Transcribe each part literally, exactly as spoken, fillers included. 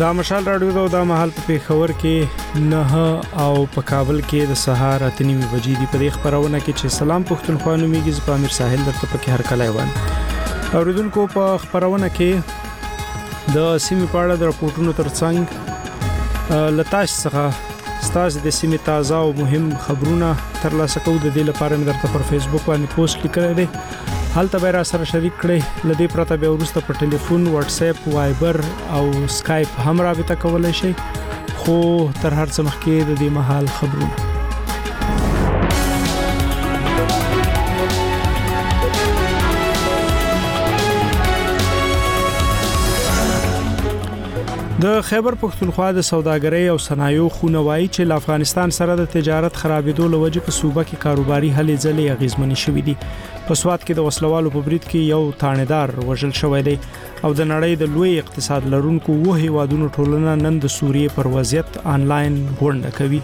دا مشال راډیو دا د مهال په پیښور کې نه او په کابل کې د سهار اته نیمه بجې دی. په دې خبرونه کې چې سلام پښتونخوا نومیږي ز پامیر ساحل درته پکې هر کله وان اوریدونکو په خبرونه کې د سیمې په اړه د راپورټونو ترڅنګ لتاش څخه ستاسو د سیمې تازه او مهم خبرونه ترلاسه کوو. د دې لپاره مې درته پر فیسبوک باندې پوسټ لیکلی دی، حالته به را سره شریک کړئ. لدې پرته به ورسته په ټلیفون، واتس اپ، وایبر او سکایپ هم رابطه کولای شئ. خو تر هر څه مخکې د دې مهال خبرونه. د خیبر پښتونخوا د سوداګرۍ او صنایعو خونه وایي چې له افغانستان سره د تجارت خرابېدو لوجه په صوبه کې کاروباري هلې ځلې اغیزمنې شوې دي. په سواد کې د وسلوالو په برید کې یو تانیدار وژل شوی دی او د نړۍ د لوی اقتصاد لرونکو وو هیوادونو ټولنه نن د سوریې پر وضعیت آنلاین غونډه کوي.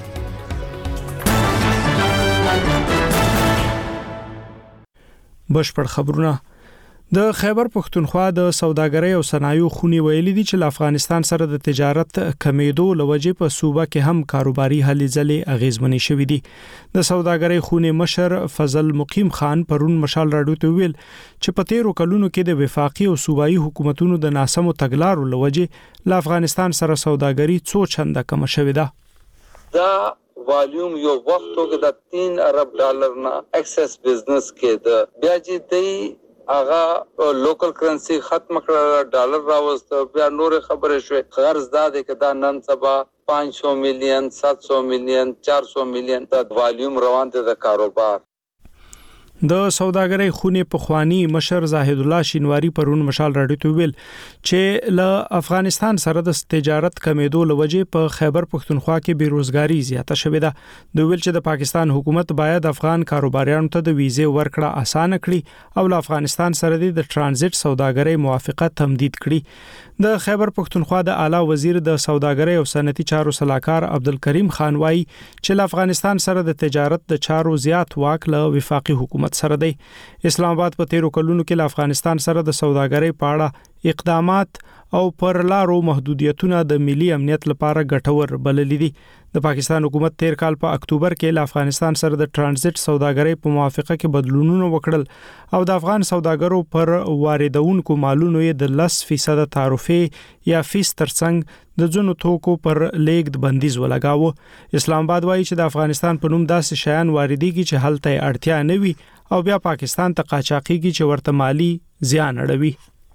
بشپړ خبرونه. د خیبر پښتونخوا د سوداګرۍ او صنایعو خونې ویلي دي چې له افغانستان سره د تجارت کمیدو لوجه په صوبه کې هم کاروباري هلې ځلې اغیزمنې شوې دي. د سوداګرۍ خونې مشر فضل مقیم خان پرون مشال راډیو ته ویل چې په تیرو کلونو کې د وفاقي او صوبایي حکومتونو د ناسمو تګلارو لوجه له افغانستان سره سوداګري څو چنده کم شوې ده. دا والیوم یو وختو کې د تین ارب ډالر نه ایکسس بزنس کې د بیا چې دی اغه لوکل کرنسی ختم کړه، ډالر راوست، بیا نور خبره شوه. غرض دا دی چې دا نن سبا پانچ سو میلیون، سات سو میلیون، چار سو میلیون د والیوم روان دي د کاروبار. د سوداګرۍ خونې په خوانی مشر زاهد الله شینواری پرون مشال راډیو ته ویل چې له افغانستان سره د تجارت کمیدو لوجه په خیبر پښتونخوا کې بیروزګاری زیاته شوې ده. د ویل چې د پاکستان حکومت باید افغان کاروباریانو ته د ویزې ورکړه اسانه کړي او له افغانستان سره د ترانزیت سوداګرۍ موافقه تمدید کړي. د خیبر پښتونخوا د اعلی وزیر د سوداګرۍ او صنعتي چارو صلاحکار عبدالکریم خان وایي چې له افغانستان سره د تجارت د چارو زیات واک له وفاقي حکومت سره دی. اسلام آباد په تیرو کلونو کې له افغانستان سره د سوداګرۍ په اړه اقدامات او پر لارو محدودیتونه د ملي امنیت لپاره ګټور بللي دي. د پاکستان حکومت تیر کال په اکتوبر کې له افغانستان سره د ترانزیت سوداګرۍ په موافقه کې بدلونونه وکړل او د افغان سوداګرو پر واردونکو مالونو یې د لس فیصد تعرفه یا فیس ترڅنګ د ځینو توکو پر لیږد بندیز ولګاوه. اسلام آباد وایي چې د افغانستان په نوم داسې شیان واردېږي چې هلته اړتیا نه وي او بیا پاکستان ته قاچاقېږي چې ورته مالی زیان اړوي.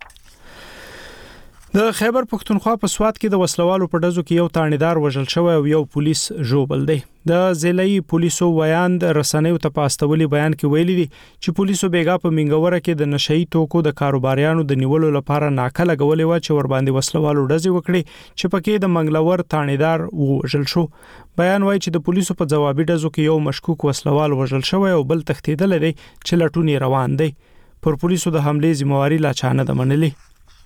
د خیبر پښتونخوا په سواد کې د وسلوالو په ډزو کې یو تانیدار وژل شوی او یو پولیس ژوبل دی. د ضلعي پولیسو ویاند رسنیو ته پاستولي بیان کې ویلي دي چې پولیسو بیګا په منګوره کې د نشئی توکو د کاروباریانو د نیولو لپاره ناکه لګولې و چې ور باندې وسلوالو ډزې وکړي چې پکې د منګلور تانیدار وژل شو. بیان وایي چې د پولیسو په جوابي ډزو کې یو مشکوک وسلوال وژل شوی او بل تښتیدل دی چې لټونی روان دی. پر پولیسو د حمله ذمہواری لا چانه د منلې.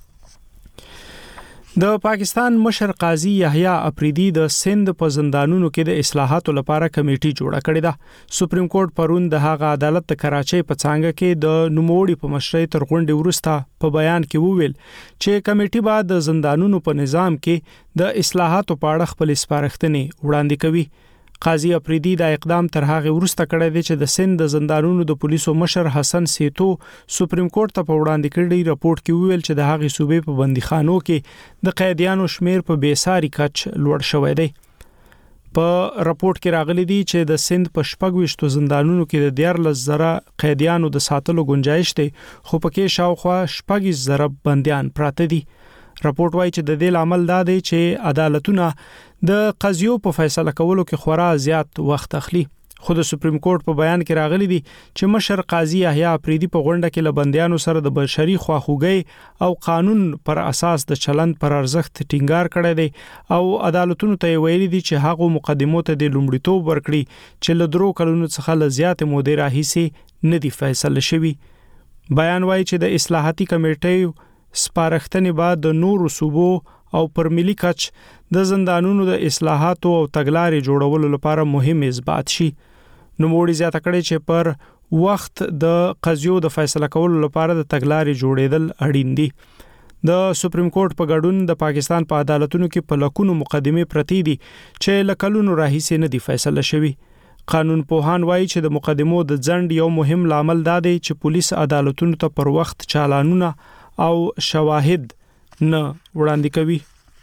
د پاکستان مشر قاضي یحیی افریدی د سند په زندانونو کې د اصلاحاتو لپاره کمیټي جوړه کړې ده. سپریم کورټ پرون د هغه عدالت د کراچۍ په څنګه کې د نوموړي په مشرۍ تر غونډې وروسته په بیان کې وویل چې کمیټي بعد د زندانونو په نظام کې د اصلاحاتو په اړه خپل سپارښتنې وړاندې کوي. قاضي افریدی دا اقدام تر هغه وروسته کړی دی چې د سند د زندانونو د پولیسو مشر حسن سیتو سپریم کورټ ته په وړاندې کړی راپورټ کې ویل چې د هغې صوبې په بندیخانو کې د قیدیانو شمیر په بیساري کچ لوړ شوی دی. په راپورټ کې راغلي دي چې د سند په شپږ ویشتو زندانونو کې د دیارلس زره قیدیانو د ساتلو گنجائش دی، خو پکې شاوخوا شپږ زره بندیان پراته دي. راپورټ وایي چې د دې عمل دا دی چې عدالتونه د قضیو په فیصله کولو کې خورا زیات وخت اخلي. خو د سپریم کورټ په بیان کې راغلي دي چې مشر قاضي یحیی افریدی په غونډه کې له بندیانو سره د بشري خواخوږۍ او قانون پر اساس د چلند پر ارزښت ټینګار کړی دی او عدالتونو ته ویلي دي چې هغه مقدمو ته د لومړیتوب ورکړي چې له درو کلونو څخه له زیات مودې راهیسې نه دي فیصله شوي. بیان وایي چې د اصلاحاتي کمیټې سپارښتنې بعد د نورو صوبو او پر ملي کچ د زندانونو د اصلاحاتو او تګلارې جوړولو لپاره مهم اثبات شي. نوموړي زیاته کړې چې پر وخت د قضیو د فیصله کولو لپاره د تګلارې جوړېدل اړین دي. د سپریم کورټ په ګډون د پاکستان په عدالتونو کې په لکونو مقدمه پرتی دي چې لکلونو راهیسې نه دی فیصله شوی. قانون پوهان وایي چې د مقدمو د ځند یو مهم لامل دا دی چې پولیس عدالتونو ته پر وخت چالانونه او شواهد نه وړاندې کوي.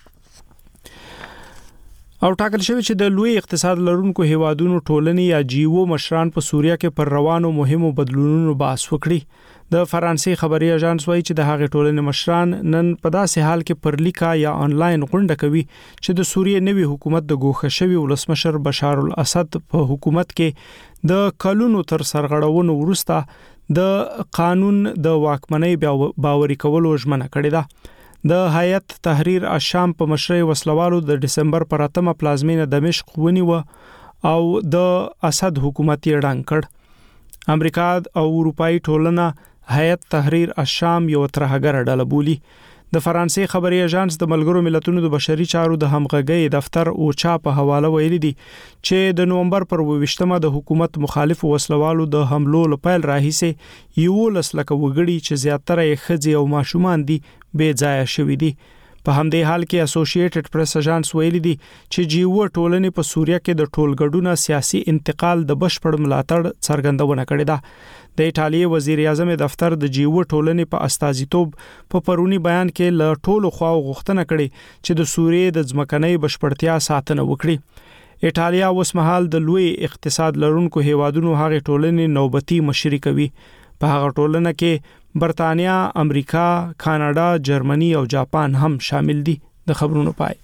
او ټاکل شوی چې د لوی اقتصاد لرونکو هیوادونو ټولنې یا جیو مشران په سوریه کې پر روانو مهمو بدلونونو بحث وکړي. د فرانسې خبري اژانس وایي چې د هغې ټولنې مشران نن په داسې حال کې پر لیکا یا آنلاین غونډه کوي چې د سوریه نوي حکومت د ګوښه شوي ولسمشر بشار الاسد په حکومت کې د کلونو تر سرغړونو وروسته د قانون د واکمنۍ باوري کولو ژمنه کړې ده. د هیئت تحریر الشام په مشرۍ وسلوالو د دسمبر پر اتمه پلازمینه دمشق ونیوه او د اسد حکومت یې ړنګ کړ. امریکا او اروپאי ټولنه هیئت تحریر الشام یو ترهګر ډله بولي. د فرانسې خبري اژانس د ملګرو ملتونو د بشري چارو د همغږۍ دفتر اوچا په حواله ویلي دي چې د نومبر پر اوویشتمه د حکومت مخالف وسلوالو د حملو لپاره راهیسه یو لسلکه وګړي چې زیاتره یې ښځې او ماشومان دي بې ځایه شوي دي. په همدې حال کې اسوسییټډ پریس اژانس ویلي دي چې جیو ټولنې په سوریه کې د ټولګډونه سیاسي انتقال د بشپړ ملاتړ څرګندونه کړې ده. د ایټالیا وزیر اعظم دفتر د جیو ټولنې په استازیتوب په پرونی بیان کې له ټولو خواو غوښتنه کړې چې د سوریې د ځمکنۍ بشپړتیا ساتنه وکړي. ایټالیا اوس مهال د لوی اقتصاد لرونکو هیوادونو هغه ټولنې نوبتي مشري کوي. په هغه ټولنه کې برتانیا، امریکا، کاناډا، جرمني او جاپان هم شامل دي. د خبرونو پای.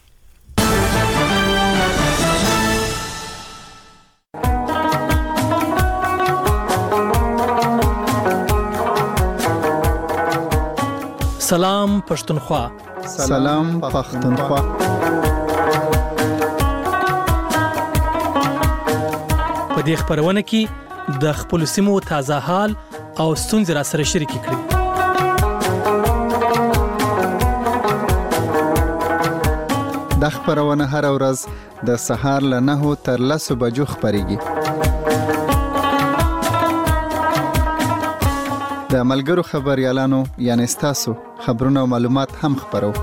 سلام پښتونخوا. سلام پښتونخوا. په دې خبرونه کې د خپل سیمو تازه حال او ستونزې را سره شریک کړي. د خبرونه هر ورځ د سهار له نهو تر لسو بجو خبريږي. د ملګرو خبريالانو یعنی تاسو خبرونه او معلومات هم خبرو.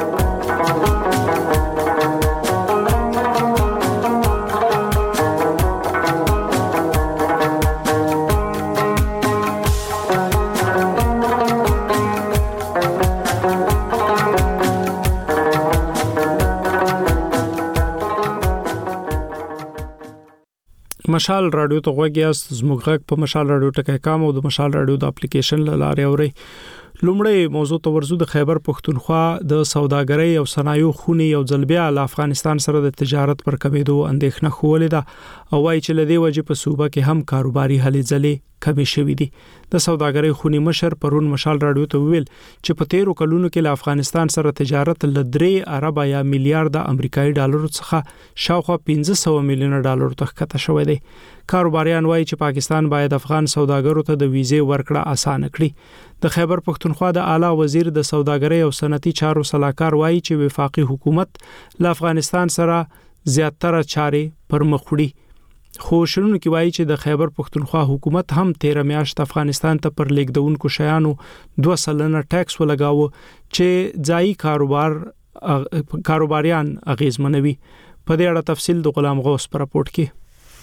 مشال رادیو ته غوږیاست. زموږ غږ په مشال رادیو ټکی کام او د مشال رادیو د اپلیکیشن لاره اوري. لومړی موضوع ته ورزو. د خیبر پښتونخوا د سوداګرۍ او صنایعو خونې یو ځل بیا له افغانستان سره د تجارت پر کمیدو اندېښنه خولې ده او وايي چې لدی وجه په صوبه کې هم کاروباري هلې ځلې کمی شوې دي. د سوداګرۍ خونې مشر پرون مشال رادیو ته ویل چې په تیرو کلونو کې له افغانستان سره تجارت ل درې اربه یا میلیارډ امریکایي ډالر څخه شاوخوا پنځه سوه میلیون ډالر ته ښکته شوی دی. کاروباریان وایي چې پاکستان باید افغان سوداګرو ته د ویزې ورکړه اسانه کړي. د خیبر پښتونخوا د اعلی وزیر د سوداګرۍ او صنعتي چارو صلاحکار وایي چې وفاقي حکومت له افغانستان سره زیاتره چارې پر مخ وړي. خو شنونکو کې وایي چې د خیبر پښتونخوا حکومت هم تیر میاشت افغانستان ته پر لیکدونکو شیانو دوه سلنه ټیکس ولګاوه چې ځایي کاروبار کاروباریان اغیزمنوي. په دې اړه تفصیل د غلام غوث پر راپورټ کې.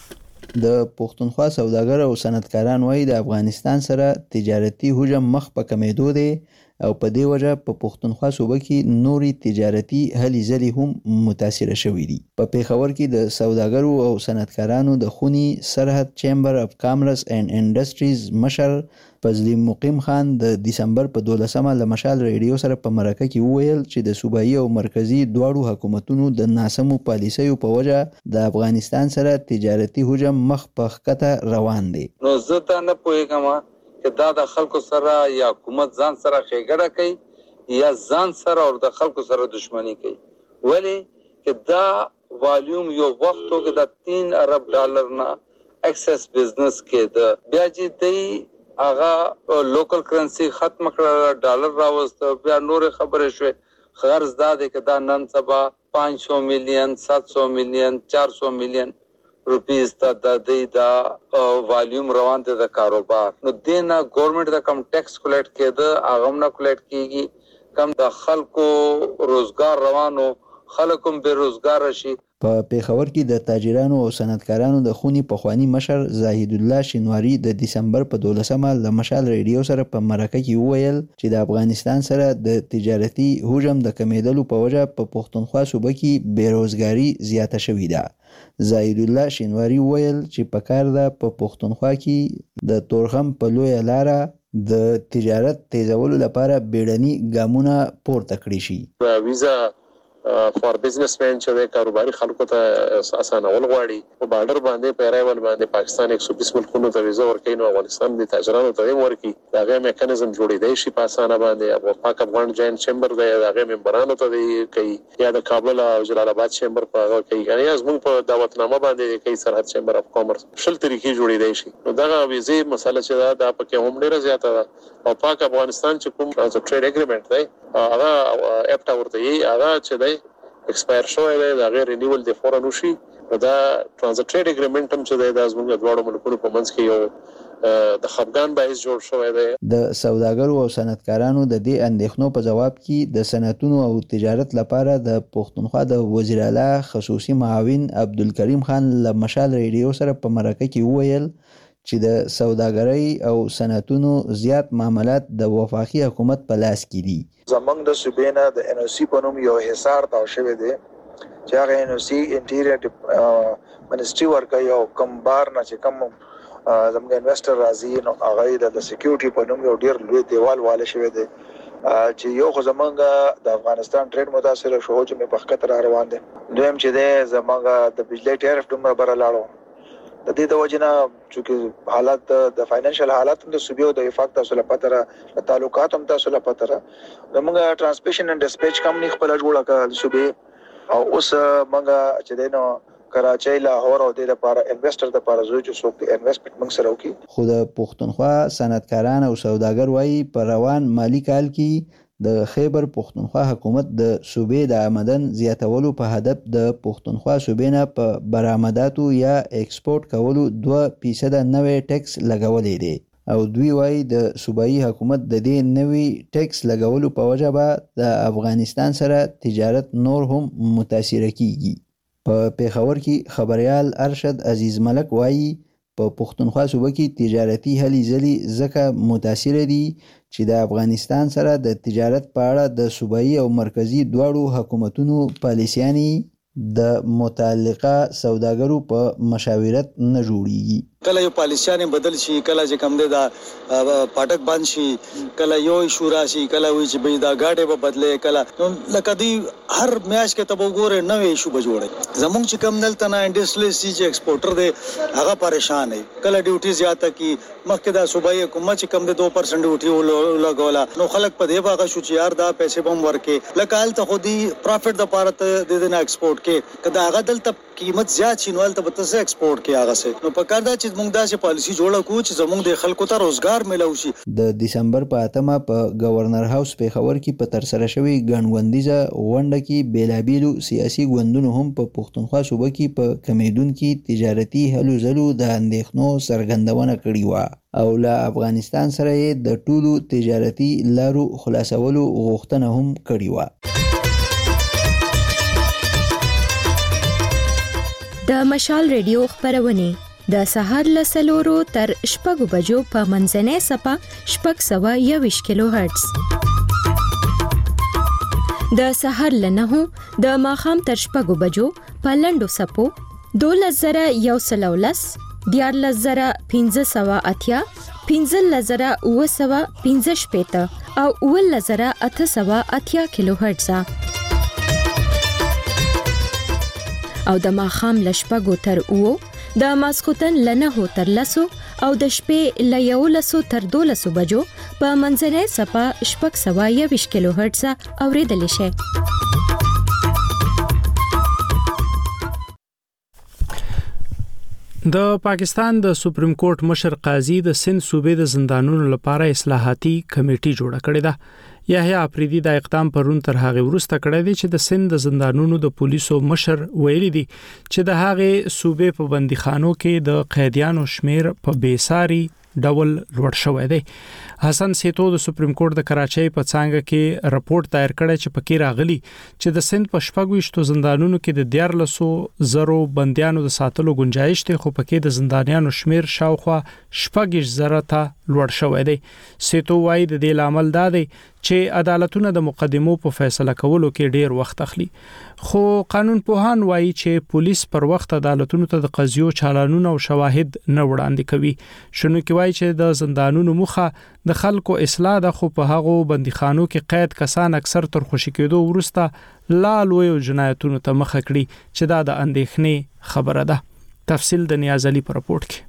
د پښتونخوا سوداګر او صنعتکاران وایي د افغانستان سره تجارتي حجم مخ په کمیدو دی او په دې وجه په پښتونخوا صوبه کې نوري تجارتي هلې ځلې هم متاثر شوې دي. په پیښور کې د سوداګرو او صنعتکارانو د خوني سرحد چیمبر اف کامرس اینڈ انډستریز مشر فضلی مقیم خان د دسمبر په دولسمه له مشال ریډیو سره په مرکه کې وویل چې د صوبایي او مرکزی دواړو حکومتونو د ناسمو پالیسیو په وجه د افغانستان سره تجارتي حجم مخ په ښکته روان دی. نو زه ته نه پوهیږم چې دا د خلکو سره یا حکومت ځان سره ښېګړه کوي یا ځان سره او د خلکو سره دښمني کوي. ولی چې دا والیوم یو وخت کې د تین ارب ډالر نه ایکسس بزنس کې د بیا چې دی هغه لوکل کرنسی ختم کړه، ډالر راوست، بیا نور خبرې شوې. غرض دا دی چې دا نن سبا پانچ سو میلیون سات سو میلیون چار سو میلیون روپیز ته د دې دا والیوم روان دي د کاروبار. نو دینا ګورنمنت د کم ټیکس کلیکټ کېده هغه نه کلیکټ کیږي. کم د خلکو روزګار روانو خلکو به روزګار شي. په پیښور کې د تاجرانو او صنعتکارانو د خونی پخوانی مشر زاهد الله شینواری د دسمبر په دولسمه له مشال ریډیو سره په مرکه کې وویل چې د افغانستان سره د تجارتي هجوم د کمیدلو په وجه په پښتونخوا صوبه کې بیروزګاری زیاته شوې ده. زاهد الله شینواری وویل چې په کار ده په پښتونخوا کې د تورغم په لویه لاره د تجارت تیزولو لپاره بیړني ګامونه پورته کړی شي. ویزا فور بزنسمن چې د کاروباري خلکو ته اسانول غواړي په بارډر باندې په رایول باندې پاکستان ایک سو بیس ملکونو ته ویزا ورکوي نو افغانستان د تاجرانو ته ورکوي دغه میکانیزم جوړیدای شي په اسانه باندې او پاک افغان جاین چمبر دی دغه ممبرانو ته دی کوي یا د کابل او جلال آباد چمبر په هغه کوي یعنی زموږ په دعوتنامه باندې کوي سرحد چمبر اف کامرس شل طریقې جوړیدای شي نو دغه ویزې مسله چې دا په کې هم ډیره زیاته ده او پاک افغانستان چې کوم ټریډ اګریمنت دی هغه اپټا ورته یي هغه چې دی ایکسپایر شوی دی دا غیر رینیول دی فورن وشي دا ترانزیت ټریډ اګریمنت هم چې دی د زموږ دواړو ملکونو په منځ کې یو د خپګان باعث جوړ شوی دی. د سوداګرو او صنعتکارانو د دې اندېښنو په جواب کې د صنعتونو او تجارت لپاره د پښتونخوا د وزیر اعلی خصوصي معاون عبدالکریم خان له مشال ریډیو سره په مرکه کې وویل چې د سوداګرۍ او صنعتونو زیات معاملات د وفاقي حکومت په لاس کې دي. زمنګ د صوبې د ان او سی په نوم یو حصار تاو شوی دی چې هغه ان او سی انټیریر منسټري ورکوي او کوم بار نه چې کوم زموږ انویسټر راځي نو هغه د سکیورټي په نوم یو ډیر لوی دیوال واله شوی دی چې یو خو زمونږ د افغانستان ټریډ متاثر شو چې په خطر روان دي. دویم چې د زمونږ د بجلی ټیرف دومره بره لاړو د دې د وجنه چې حالت د فاینانشل حالت د صوبې او د وفاق تاسو لپاره د تعلقات هم تاسو لپاره زمونږ ترانسمیشن اند ډیسپیچ کمپنی خپل جوړه کړل صوبې او اوس مونږ چې دینو کراچۍ لاهور او د لپاره انویسټر د لپاره زوی چې څوک انویسټمنت موږ سره وکړي. خو د پښتونخوا صنعتکاران او سوداګر وایي په روان مالی کال کې د خیبر پښتونخوا حکومت د صوبې د آمدن زیاتولو په هدف د پښتونخوا صوبې نه په برآمداتو یا ایکسپورت کولو دوه فیصده نوې ټیکس لګولې دي او دوی وایي د صوبایي حکومت د دې نوې ټیکس لګولو په وجه به د افغانستان سره تجارت نور هم متاثر کیږي. په پیښور کې خبريال ارشد عزیز ملک وایي په پښتونخوا صوبه کې تجارتي هلې ځلې ځکه متاثر دي چې د افغانستان سره د تجارت په اړه د صوبایي او مرکزی دواړو حکومتونو پالیسیانې د متعلقه سوداګرو په مشاورت نه جوړیږي. کله یو پالیسیانې بدل شي کله چې کم دی دا پاټک بند شي کله یو شورا شي کله وی چې به دا گاډي به بدلې کله لکه دی هر میاش کې تبو ګوره نوې شو به جوړه زمونږ چې کم دلته نه انډستریل سی چې ایکسپورټر دی هغه پریشان دی کله ډیوټي زیاته کی مخکې دا صوبایي حکومت چې کم دی دو پرسنټ ډیوټي لګولا نو خلک په دې باغ شو چې یار دا پیسې بم ورکې لکه حالت خو دی پروفټ د پاره ته د نه ایکسپورټ کې کدا هغه دلته قیمت زیات شي نو ته به تاسو ایکسپورټ کې هغه سه نو په کار دا چې موږ داسې پالیسی جوړه کوو چې زموږ د خلکو ته روزګار ملو شي. د دسمبر په اتمه په گورنر هاوس پیښور کې په تر سره شوی ګڼوندیزه غونډه کې بیلابیلو سیاسي ګوندونو هم په پښتونخوا صوبه کې په کمیدونکو تجارتي هلو ځلو د اندېښنو څرګندونه کړې و او له افغانستان سره د ټولو تجارتي لارو خلاصولو غوښتنه هم کړې و. د مشال ریډیو خبرونه د سهار له سلورو تر شپږو بجو په منځنۍ صفه شپږ سوه یوویشت کیلو هرتز د سهار له نهو د ماښام تر شپږو بجو په لنډو صفو دولس زره یو سل او لس دیارلس زره پنځه سوه اتیا پنځلس زره اوه سوه پنځه شپېته او اوولس زره اته سوه اتیا کیلو هرتز او د ماښام له شپږو تر اوو د ماسخوتن له نهو تر لسو او د شپې له یولسو تر دولسو بجو په منځنۍ صفه شپږ سوه یوویشت کیلو هرتز اورېدلی شئ. د پاکستان د سپریم کورټ مشر قاضي د سند صوبې د زندانونو لپاره اصلاحاتي کمیټي جوړه کړې ده. یحیی افریدی دا اقدام پرون تر هغه وروسته کړی دی چې د سند د زندانونو د پولیسو مشر ویلي دی چې د هغه صوبې په بندیخانو کې د قیدیانو شمیر په بیساري ډول لوړ شوی دی. حسن سیتو د سپریم کورټ د کراچۍ په څنګه کې راپورټ دایر کړی چې پکې راغلی چې د سند په شپږ زندانونو کې د دیار لسو زرو بندیانو د ساتلو گنجائش دی، خو پکې د زندانیانو شمیر شاوخوا شپږ زره ته لوړ شوی دی. سیتو وايي د دې لامل دا دی چې عدالتونه د مقدمو په فیصله کولو کې ډیر وخت اخلي، خو قانون پوهان وايي چې پولیس پر وخت عدالتونو ته د قضیو چالانونه او شواهد نه وړاندې کوي. شنو کې وايي چې د زندانونو مخه د خلکو اصلاح ده، خو په هغو بندیخانو کې قید کسان اکثر تر خوشی کېدو وروسته لا لوی جنایتونو ته مخه کړي چې دا د اندېښنې خبره ده. تفصیل د نیاز علي په راپورټ کې.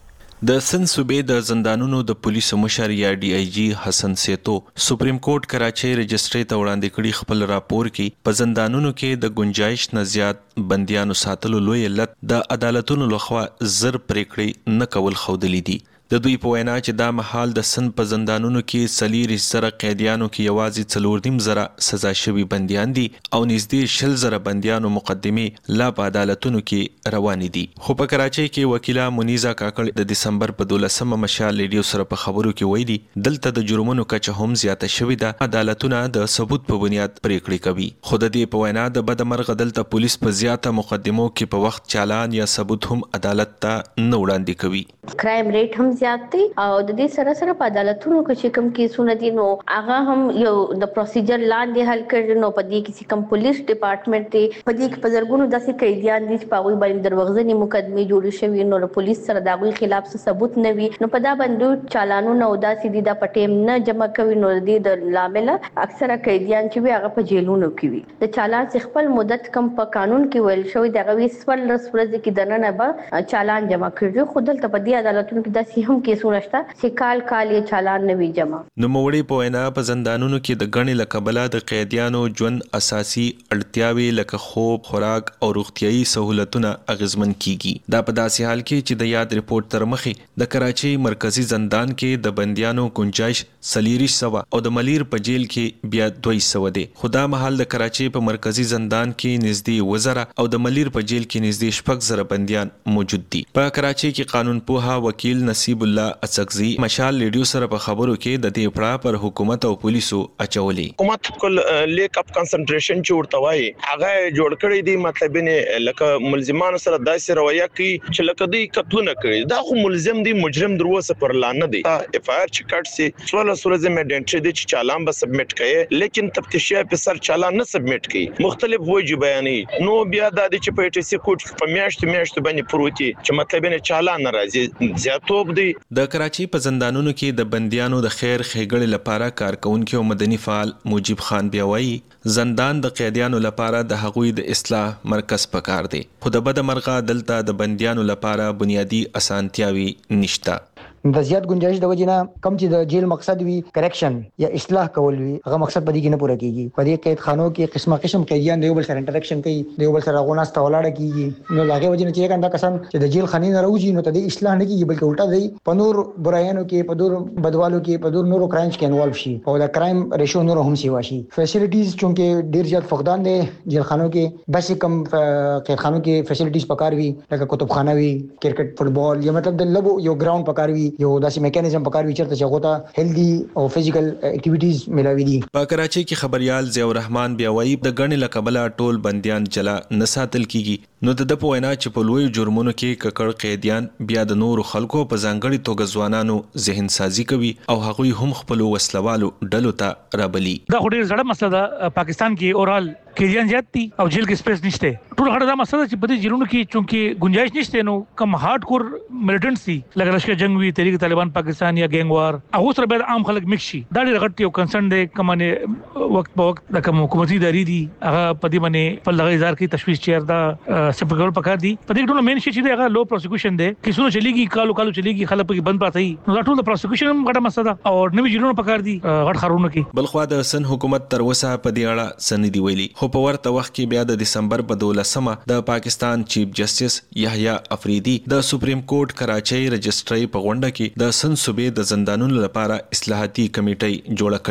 د سند صوبې د زندانونو د پولیسو مشر یا ډي آی جی حسن سیتو سپریم کورټ کراچۍ رجسټري ته وړاندې کړي خپل راپور کې په زندانونو کې د گنجائش نه زیات بندیانو ساتلو لوی علت د عدالتونو لخوا زر پریکړې نه کول ښودلې دي. د دوی په وینا چې دا مهال د سند په زندانونو کې سلیری زره قیدیانو کې یوازې څلور نیم زره سزا شوي بندیان دي او نږدې شل زره بندیانو مقدمې لا په عدالتونو کې روانې دي. خو په کراچۍ کې وکیله منیزا کاکړ د دسمبر په دولسمه مشال ریډیو سره په خبرو کې ویلي دلته د جرمونو کچه هم زیاته شوې ده، عدالتونه د ثبوت په بنیاد پریکړې کوي. خو د دې په وینا د بدمرغه دلته پولیس په زیاته مقدمو کې په وخت چالان یا ثبوت هم عدالت ته نه وړاندې کوي. کرایم ریټ هم زیات دی او د دې سره سره په عدالتونو کې چې کوم کیسونه دي نو هغه هم یو د پروسیجر لاندې حل کړي، نو په دې کې چې کوم پولیس ډپارټمنټ دی په دې کې په زرګونو داسې قیدیان دي چې په هغوی باندې دروغجنې مقدمې جوړې شوي، نو د پولیس سره د هغوی خلاف څه ثبوت نه وي، نو په دا باندې چالانونه او داسې دي دا په ټیم نه جمع کوي، نو د دې د لامل اکثره قیدیان چې وي هغه په جیلونو کې وي. د چالان څخه خپل مدت کم په قانون کې ویل شوی د هغوی څوارلس ورځې کې دننه به چالان جمع کړي، خو دلته په دې عدالتونو کې داسې هم کیسونه شته چې کال کال یې چالان نه وي جمع. نوموړي په وینا په زندانونو کې د ګڼې له کبله د قیدیانو ژوند اساسي اړتیاوې لکه خوب، خوراک او روغتیايي سہولتونه اغیزمن کیږي. دا په داسې حال کې چې د یاد ریپورت تر مخې د کراچۍ مرکزی زندان کې د بندیانو گنجائش سلیریش سوا او د ملیر په جیل کې بیا دوی سو دی. خدا محل د کراچۍ په مرکزی زندان کې نږدې وزره او د ملیر په جیل کې نږدې شپږ زره بندیان موجود دي. په کراچۍ کې قانون پوها وکیل نصیب الله اڅکزي مشال ریډیو سره په خبرو کې د دې پړه پر حکومت او پولیسو اچولي. حکومت کول لیک اپ کنسنټریشن چورته وای هغه جوړ کړی دی، مطلب نه لکه ملزمانو سره داسې رویه کوي چې لکه دوی کتونه کوي. دا خو ملزم دی، مجرم دروسه پر لانه دی. اف آر چې کټ سي څوله سورزه مډنټری دی چې چالان به سبمټ کړي، لیکن تفتیشي افسر چالان نه سبمټ کړي، مختلف وجه بیانې نو بیا د دې چې په ټي سي کوټ په میاشت میاشت باندې پروتي چې مطلب نه چالان ناراضي زیاتوب دی. د کراچۍ په زندانونو کې د بندیانو د خیر ښېګړې لپاره کارکونکي او مدني فعال موجب خان بیا وایي زندان د قیدیانو لپاره د هغوی د اصلاح مرکز پکار دی، خو د بدمرغه دلته د بندیانو لپاره بنیادی اسانتیاوي نشته. د زیات گنجائش د وجې نه کم چې د جیل مقصد وي کریکشن یا اصلاح کول وي هغه مقصد په دې کې نه پوره کیږي. په دې قید خانو کې قسمه قسم قیدیان د یو بل سره انټریکشن کوي، د یو بل سره غوناست ولاړه کیږي، نو لاګه وجې نه چې کنده کسان چې د جیل خانې نه راوځي نو ته د اصلاح نه کیږي بلکې الټا دی په نور برایانو کې، په نور بدوالو کې، په نور نورو کرایمز کې انوالو شي او د کرایم ریشو نور هم سیوا شي. فیسیلیټیز چونکه ډیر زیات فقدان دي جیل خانو کې، بس کم قید خانو کې فیسیلیټیز پکار وي لکه کتابخانه وي، کرکټ، فوټبال یا مطلب د لبو یو ګراوند پکار وي، یو داسې میکانیزم پکار وي چرته چې غوته هیلدي او فزیکل اکټیویټیز ملاوي دي. په کراچۍ کې خبريال ضیاء الرحمن بیا وایي د ګڼې لکبله ټول بندیان جلا نه ساتل کیږي، نو د په وینا چې په لوی جرمونو کې ککړ قیدیان بیا د نورو خلکو په ځانګړي توګه ځوانانو ذهن سازي کوي او هغوی هم خپل وسلوالو ډلو ته رابلي. دا خو ډیر زړه مسله ده. پاکستان کې اورال قیدیان زیات دي او جیل کې سپیس نشته. ټول غړي دا مسله چې په دې جیلونو کې چونکه گنجائش نشته نو کم هارد کور ملیټنټس دي لکه لشکر جنگ وی، تحریک طالبان پاکستان یا ګینګ وار، هغه سره به عام خلک مکس شي. دا ډیر غټ یو کنسرن دی. کمانه وخت په وخت د کوم حکومتي ادارې دي هغه په دې باندې په لغې ځار کې تشویش چیر دا سپکول پکار دي. په دې ټول مین شي چې هغه لو پروسیکیوشن دی، کیسونه چلیږي کالو کالو چلیږي، خلک په بند پاتې نو دا ټول د پروسیکیوشن غټه مسله ده او نوې جیلونو پکار دي غټ خارونه کې. بلخوا د سن حکومت تر وسه په دې اړه سن دی ویلي، خو په ورته وخت کې بیا د دسمبر په دولسمه د پاکستان چیف جسټس یحیی افریدي د سپریم کورټ کراچۍ رجسټري په غونډه کې د سن صوبې د زندانونو لپاره اصلاحاتي کمیټه جوړه کړې ده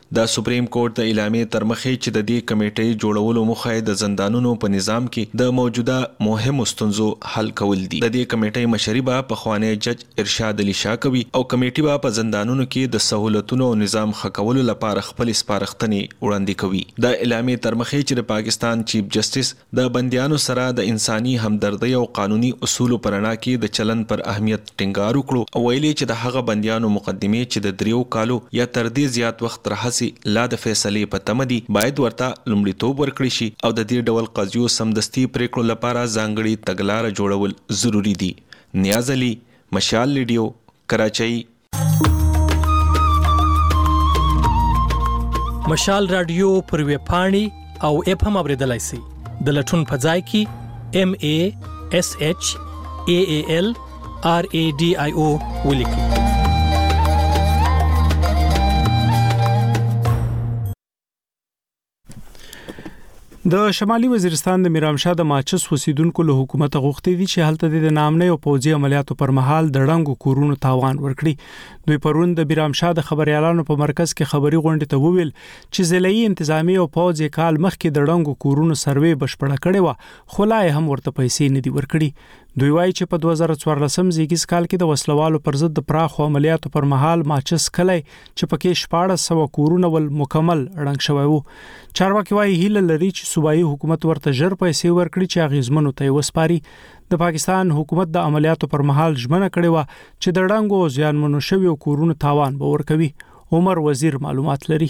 د سپریم کورټ د اعلامیې تر مخې چې د دې کمیټې جوړولو موخه د زندانونو په نظام کې د موجوده مهمو ستونزو حل کول دي. د دې کمیټې مشري به پخوانی جج ارشاد علي شاه کوي او کمیټې به په زندانونو کې د سہولتونو او نظام ښه کولو لپاره خپل سپارښتنې وړاندې کوي. د اعلامیې تر مخې چې د پاکستان چیف جسټس د بندیانو سره د انساني همدردۍ او قانوني اصولو پر رڼا کې د چلن پر اهمیت ټینګار وکړو او ویلي چې د هغه بندیانو مقدمې چې د دریو کالو یا تر دې زیات وخت راهسي لا د فیصلې په تمه دي باید ورته لومړیتوب ورکړي شي او د دې ډول قضیو سمدستي پریکړو لپاره ځانګړي تګلارې جوړول ضروری دي. نیاز علي، مشال ریډیو، کراچۍ. مشال رادیو پر ویب پاڼې او اپ هم اوریدلای شئ. د لټون په ځای کې ام ای اس ایچ ای ای ال آر ای ډي آی او ولیکئ. د شمالي وزیرستان د میرامشاه د ماچس اوسیدونکو له حکومت غوښتي دي چې هلته د نامنۍ او پوځي عملیاتو پر مهال د ړنګو کورونو تاوان ورکړي. دوی پرون د میرامشاه د خبريالانو په مرکز کې خبري غونډه ته وویل چې ضلعي انتظامی او پوځي کال مخکې د ړنګو کورونو سروې بشپړه کړې و خو لا هم ورته پیسې نه دي ورکړي. دوی وایي چې په دوه زره څوارلسم زیږیز کال کې د وسلوالو پر ضد د پراخو عملیاتو پر مهال ماچس کلی چې پکې شپاړس سوه کورونه ول مکمل ړنګ شوی وو. چارواکي وایي هیله لري چې صوبایي حکومت ورته ژر پیسې ورکړي چې اغیزمنو ته وسپاري. د پاکستان حکومت د عملیاتو پر مهال ژمنه کړې و چې د ړنګو زیانمنو شویو کورونو تاوان به ورکوي. عمر وزیر معلومات لري.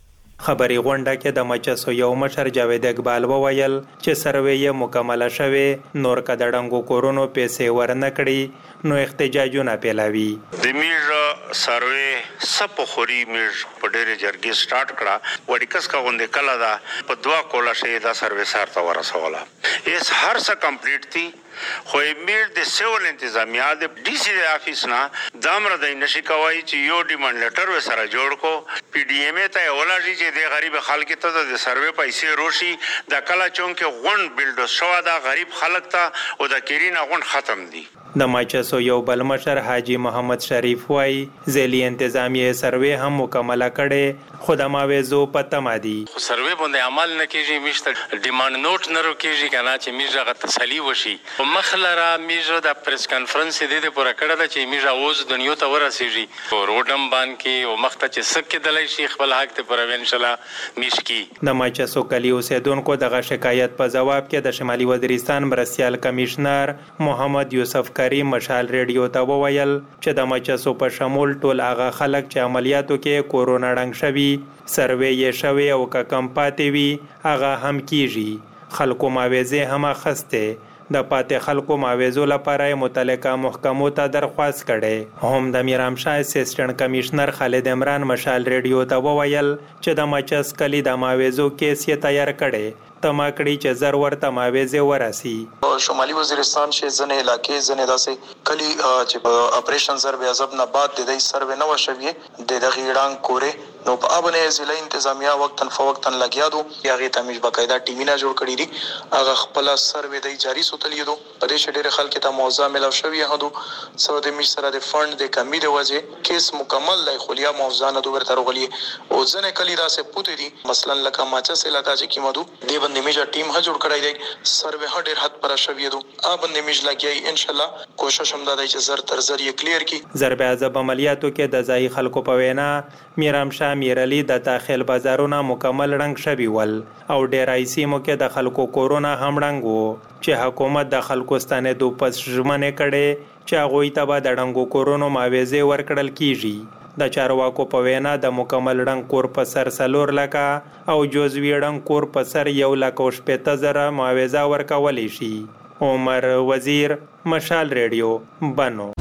خبري غونډه کې د مچسو یو مشر جاوید اقبال وویل چې سروې مکمله شوه نور کډړنګو کورونو پیسې ورنکړي نو احتجاجونه پیلاوي. د میژ سروې سپ خوري میژ په ډېر جرګې سٹارټ کړه وړي کس کا غونډه کله دا په دوا کوله شي دا سروې سارته ورسوله اس هر څه کمپلیټ تي خو امیر د سیول انتظامیه د ډي سي د افیس نه دامر د نشي کوي چې یو ډیماند لیټر و سره جوړ کو پی ډي ایم ته ولاشي چې د غریب خلک ته د سروې پیسې روشي د کلا چون کې غون بلډ شو دا غریب خلک ته او د کیرین غون ختم دي. د ماچسو یو بل مشر حاجی محمد شریف وای ځلی انتظامیه سروې هم مکمله کړي خو د ماویزو پته مادي خو سروې باندې عمل نه کیږي مشته ډیماند نوٹ نه روکیږي کنه چې میژه تسلی وشي مخلره میژه د پریس کانفرنس دې د پوره کړه چې میژه اوس دنیو ته ورسیږي او روډم باندې او مخته چې سکه دلای شي خپل حق ته پر ان شاء الله میشکی. د ماچسو کلی اوسیدونکو دغه شکایت په جواب کې د شمالي وزیرستان مرستيال کمشنر محمد یوسف کریم مشال ریډیو ته وویل چې د مچسو په شمول ټول هغه خلک چې عملیاتو کې کورونا ړنګ شوي سروې یې شوي او که کم پاتې وي هغه هم کیږي. خلکو ماویزې هم اخسته د پاتې خلکو ماویزو لپاره متعلقه محکمو ته درخواست کړي. هم د میرامشاه اسسټنټ کمشنر خالد عمران مشال ریډیو ته وویل چې د مچس کلی د ماویزو کیس یې تیار کړي تماکړي چې زر ورته ماویزه وراسي. شمالي وزیرستان شې ځنې علاقې ځنې داسې کلی چې اپریشن سر به عذاب نه بعد د دې سر به نو شوی د دغه ایران کورې نو په ابنه ضلع انتظامیه وقتن فوقتن لګیا دو یغه تمیش بقاعده ټیمینه جوړ کړی دي هغه خپل سروې د جاری سوتلی دو په دې شډیر خلک ته موضوع ملو شوی هدو سو د میش سره د فند د کمی د وجه کیس مکمل لای خلیا موضوع نه دوبر ترغلی او ځنه کلی داسې پوتې دي مثلا لکه ماچس علاقہ چې کیمدو دی باندې میجا ټیم ه جوړ کړی دی سروې هډیر حد پر شوی دو ا باندې میش لګی ان شاء الله کوشش هم دای چې زر تر زر یې کلیر کی. ضرب عذاب عملیاتو کې د ځای خلکو په وینا میرامشاه میرعلی د داخل بازارونه مکمل رنګ شوی ول او ډیرای سیمو کې د خلکو کورونا هم رنګ وو چې حکومت د خلکو ستانه دو پس ژمنه کړي چې هغه ته به د رنګو کورونو ماویزه ورکړل کیږي. د چارواکو په وینا د مکمل رنګ کور په سر سلور لکه او جزوی رنګ کور په سر یو لکه او شپږ زره ماویزه ورکول شي. عمر وزیر مشال ریډیو بنو.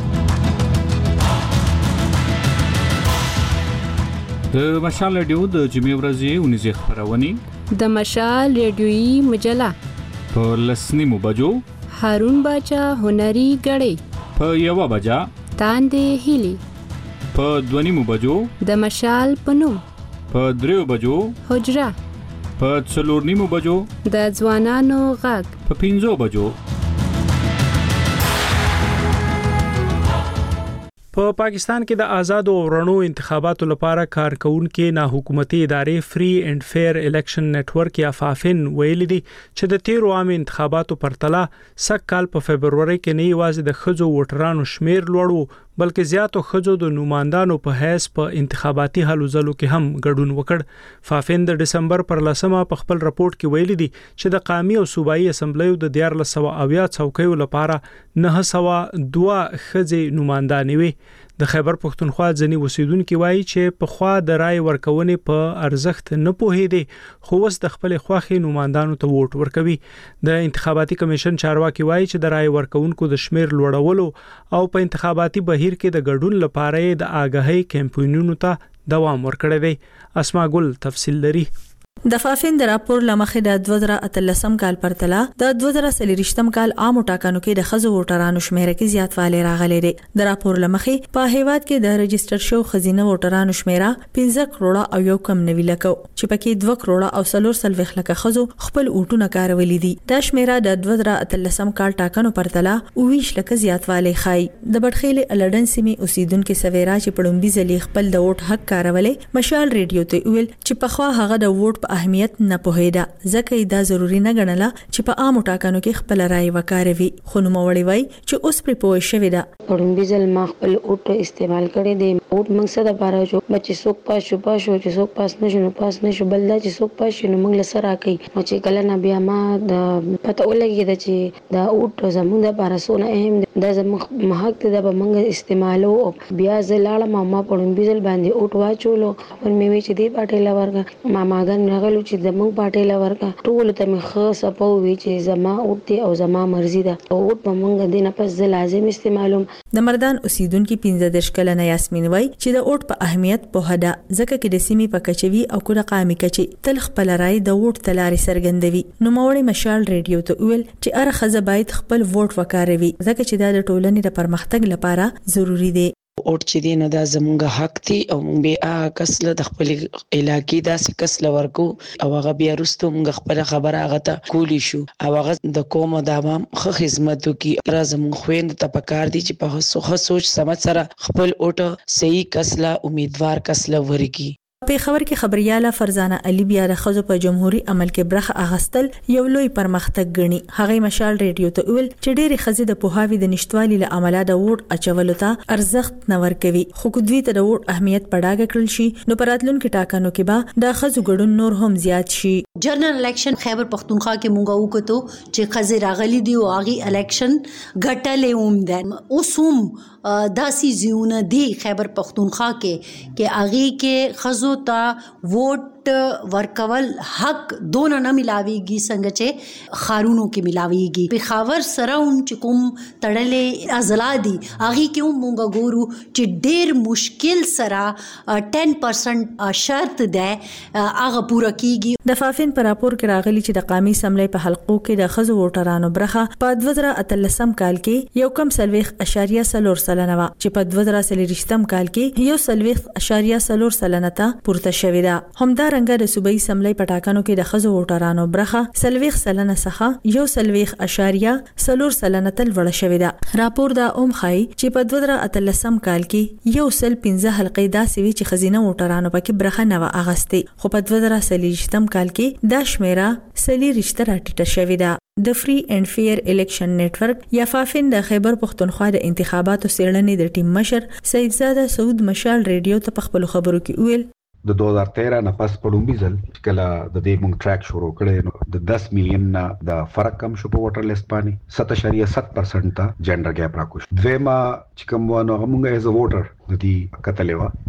د مشال ریډیو د جمعې ورځې ونیزه خبرونه د مشال ریډیویي مجله په لسنیمو بجو هارون باچا هنري غړې په یو بجا تاندې هلي په دونیمو بجو د مشال پنوم په دریو بجو حجره په څلورنیمو بجو د ځوانانو غږ په پنځو بجو. په پاکستان کې د آزاد او رڼو انتخاباتو لپاره کارکونکو نه حکومتي ادارې فری اینڈ فیر الیکشن نتورک یا فافن ویلي دي چې د تیر عام انتخاباتو پرتله سږ کال په فبرवरी کې نه یوازې د خځو ووټرانو شمیر لوړ بلکې زیاتو خځو د نوماندانو په حیث په انتخاباتي هلو ځلو کې هم ګډون وکړ. فافن د دسمبر پر لسمه په خپل راپورټ کې ویلي دي چې د قومي او صوبایي اسمبلیو د دیار لسو اویا څوکیو لپاره نه سوا دوه خځې نوماندانې وي. د خیبر پښتونخوا ځنی اوسیدونکو وایي چې په خوا د رای ورکونې په ارزښت نه پوهېدي خو اوس د خپل خواخي نوماندانو ته ووټ ورکوي. د انتخاباتي کمیشن چارواکي وایي چې د رای ورکونکو د شمیر لوړولو او په انتخاباتي بهیر کې د ګډون لپاره د آګاهۍ کمپاینونو ته دوام ورکړی دی. اسما ګل تفصیل لري. د فافین د راپور لمخې د دوه زره اتلسم کال پرتله د دوه زره څلوېښتم کال عام ټاکنو کې د خزو ووټرانو شمېره کې زیاتوالی راغلی دی. د راپور لمخې په هیواد کې د رجستر شو خزینه ووټرانو شمېره پنځه کروڑه او یو کم نوي لکه چې پکې دوه کروڑه او څلور سلويخ لکه خزو خپل ووټونه کارولي دي. دا شمېره د دوه زره اتلسم کال ټاکنو پرتله اوویش لکه زیاتوالی ښایي. د بټخیل الډن سیمې اوسیدونکو سویرا چې پړومبي ځلې خپل د ووټ حق کارولې مشال ریډیو ته ویل چې په خوا هغه د ووټ اهمیت نه پوهیده ځکه دا ضروری نه ګڼله چې په عام ټاکنو کې خپل رائے وکاروي. خو نو مولوي وای چې اوس پر پوه شوی دا پړومبي ځل ما خپل اوټ استعمال کړي دي. اوټ مقصد لپاره چې بچي څوک پاس شو پاس شو چې څوک پاس نشو نو پاس نشو بل دا چې څوک پاس شي نو موږ لسره راکې نو چې کله نه بیا ما د پته ولګي دا چې دا اوټ زموږ لپاره سونه اهم دی. دا زموږ محق ته د موږ استعمالو بیا زلاله ما ما پړومبي ځل باندې اوټ واچولو پر مې وی چې دی پټه لورګه ما ماګن راغلو چې د موږ پټه لورګه ټول ته مې خاص په وی چې زما اوټ او زما مرزي ده اوټ په موږ دینه پس ز لازم استعمالوم. د مردان اوسیدونکو پنځه دېرش کلنه یاسمین وای چې د اوټ په اهمیت په هدا ځکه کې د سیمې په کچوي او کله قامي کچي تل خپل رائے د ووټ تلاري سرګندوي. نو موري مشال ریډیو ته ویل چې اره خزه باید خپل ووټ وکاروي ځکه چې دا د ټولنې د پرمختګ لپاره ضروری دی. اوټ چې دی نو دا زمونږ حق دی او موږ به کس له د خپل علاقې داسې کس لورکو او هغه بیا وروسته موږ خپل خبره هغه ته کولی شو او هغه د قوم د عوام ښه خدمت وکړي. را زمونږ خویندو ته پکار دي چې په ښه سوچ سمج سره خپل اوټ صحیح کس له امیدوار کس له ورکړي. په خبر کې خبرياله فرزانه علي بیا د خزو په جمهوریت عمل کې برخه اغستل یو لوی پرمختګ ګڼي. هغه مشال ریډیو ته ویل چې ډېری خزې د پوهاوی د نشټوالي له عمله د ووټ اچولو ته ارزښت نه ورکوي. خو کدوی ته د ووټ اهمیت پډاګه کړل شي نو پراتلونکو ټاکنو کې به د خزو ګډون نور هم زیات شي. جنرال الیکشن خیبر پختونخوا کې مونږ وکړو چې خزې راغلي دي او هغه الیکشن ګټلې هم ده. اوس هم داسي زیونه دي خیبر پختونخوا کې کې هغه کې خزو ته ووټ ورکول حق دونه نه ملاويږي څنګه چې خارونو کې ملاويږي. په خاور سره هم چې کوم تړلې ازلادي هغه کې هم مونږ ګورو چې ډېر مشکل سره ټن پرسنټ شرط ده هغه پوره کیږي. د فافین پر راپور کې راغلي چې د قومي سملې په حلقو کې د خزو ووټرانو برخه په دوه زره اتلسم کال کې یو کم سلويخ اشاریه سلور سلنه وا چې په دوه زره څلوېښتم کال کې یو سلويخ اشاریه سلور سلنه ته پورته شوې ده. همدا رنګه د صوبایي سملې په ټاکنو کې د خزو ووټرانو برخه سلويخ سلنه څخه یو سلويخ اشاریه سلور سلنه تل وړه شوې ده. راپور دا اوم خای چې په دوه زره اتلسم کال کې یو سل پنځه حلقې داسې وی چې خزینه ووټرانو پکې برخه نه و اغستې خو په دوه زره څلوېښتم کال کې دا شمیره سلی رښتیا راټیټه شوې ده. د فری اینڈ فیر الیکشن نتورک یا فافین د خیبر پختونخوا د انتخاباتو څېړنې د ټیم مشر سید زاده سعود مشال ریډیو ته په خپل خبرو کې ویل د دوه هزار تیرہ نه پس پړومبي ځل کله د دې مونږ ټریک شروع کړی نو د دس میلیون نه د فرق کم شو په ووټر لیست باندې سات اشاریه سات پرسنټ ته جنډر ګیپ راکوش. دویمه چې کوم ونه موږ ایز ا ووټر د دې کتلې و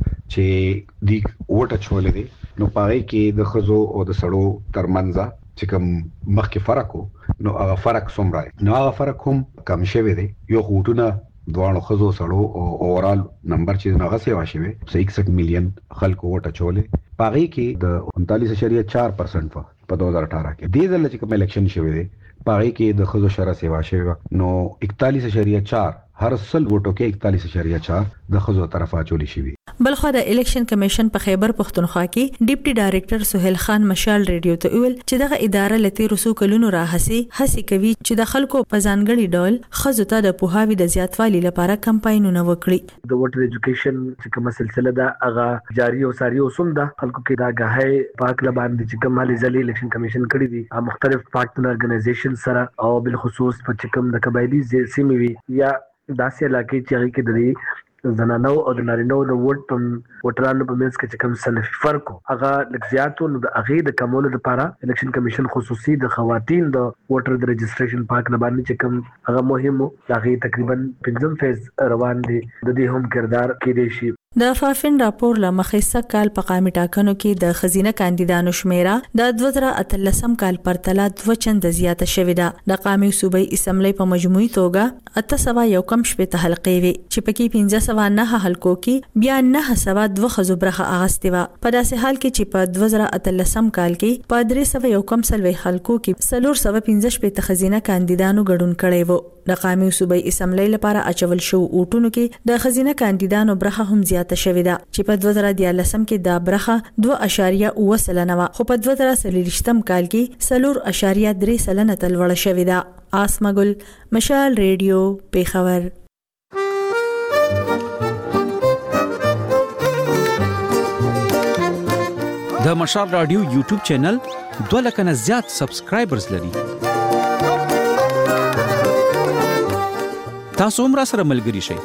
چې دی ووټ چولې دي نو پاره کې د خزو او د سړو ترمنځ چې کوم مخکې فرق نو هغه فرق څومره نو هغه فرق هم کم شوی دی. یو ووټونه دوانو خزو سړو او اورال نمبر چې هغه سیوا شوی اکسठ میلیون خلکو ووټ چولې پاره کې د انتالیس اشاریه چار پرسنټ په دوه هزار اٹھارہ کې دې ځل چې کوم الیکشن شوی دی پاره کې د خزو شره سیوا شوی نو اکتالیس اشاریه چار هر سل وټو کې اکتالیس اشاریه چار د خزو طرفه چولی شوی. بلخو د الیکشن کمیشن په خیبر پختونخوا کې ډیپټي ډایریکټر سہیل خان مشال ریډیو ته ویل چې دغه اداره لته رسو کلونو راهسي هسي کوي چې د خلکو په ځانګړي ډول خزو ته د پوهاوی د زیاتوالي لپاره کمپاینونه وکړي. د ووټر ایجوکیشن چې کومه سلسله ده هغه جاری او ساری اوسم ده. خلکو کې دا غاهي پاک لبان د چې کوم حالي ځلې الیکشن کمیشن کړی دي مختلف پارټنر ارګنایزیشن سره او بل خصوص په چې کوم د قبایلی سیمې وي یا داسې علاقې چې هغه کې د زنانو او د نارینو د ووټ په ووټرانو په منځ کې چې کوم صنفي فرق هغه لږ زیاتو نو د هغې د کمولو لپاره الیکشن کمیشن خصوصي د خواتین د ووټر د رجسټریشن پاک نه باندې چې کوم هغه مهم و هغې تقریبا پنځم فیز روان دي. د دې هم کردار کېدی شي. د فافین راپور لمخې سکهال په قامي ټاکنو کې د خزینه کاندیدانو شمیره د دوه زره اتلسم کال پرتله دوه چنده زیاته شوې ده. د قامي صوبایي اسمبلی په مجموعي توګه اته سوه یو کم شپېته حلقې وي چې پکې پنځه سوه نهه حلقو کې بیا نهه سوه دوه ښځو برخه اخیستې وه. په داسې حال کې چې په دوه زره اتلسم کال کې په درې سوه یو کم څلوېښت حلقو کې څلور سوه پنځه شپېته خزینه کاندیدانو ګډون کړی و. د قامي صوبایي اسمبلی لپاره اچول شو اوټونو کې د خزینه کاندیدانو برخه هم زیاته شوې ده چې په دوه زره دیارلسم کې دا برخه دوه اشاریه اوه سلنه وه خو په دوه زره څلوېښتم کال کې څلور اشاریه درې سلنه ته لوړه شوې ده. آسمه ګل، مشال ریډیو، پیښور. د مشال رادیو یوټیوب چینل دوه لکه نه زیات سبسکرایبرز لري. تاسو هم را سره ملګري شئ.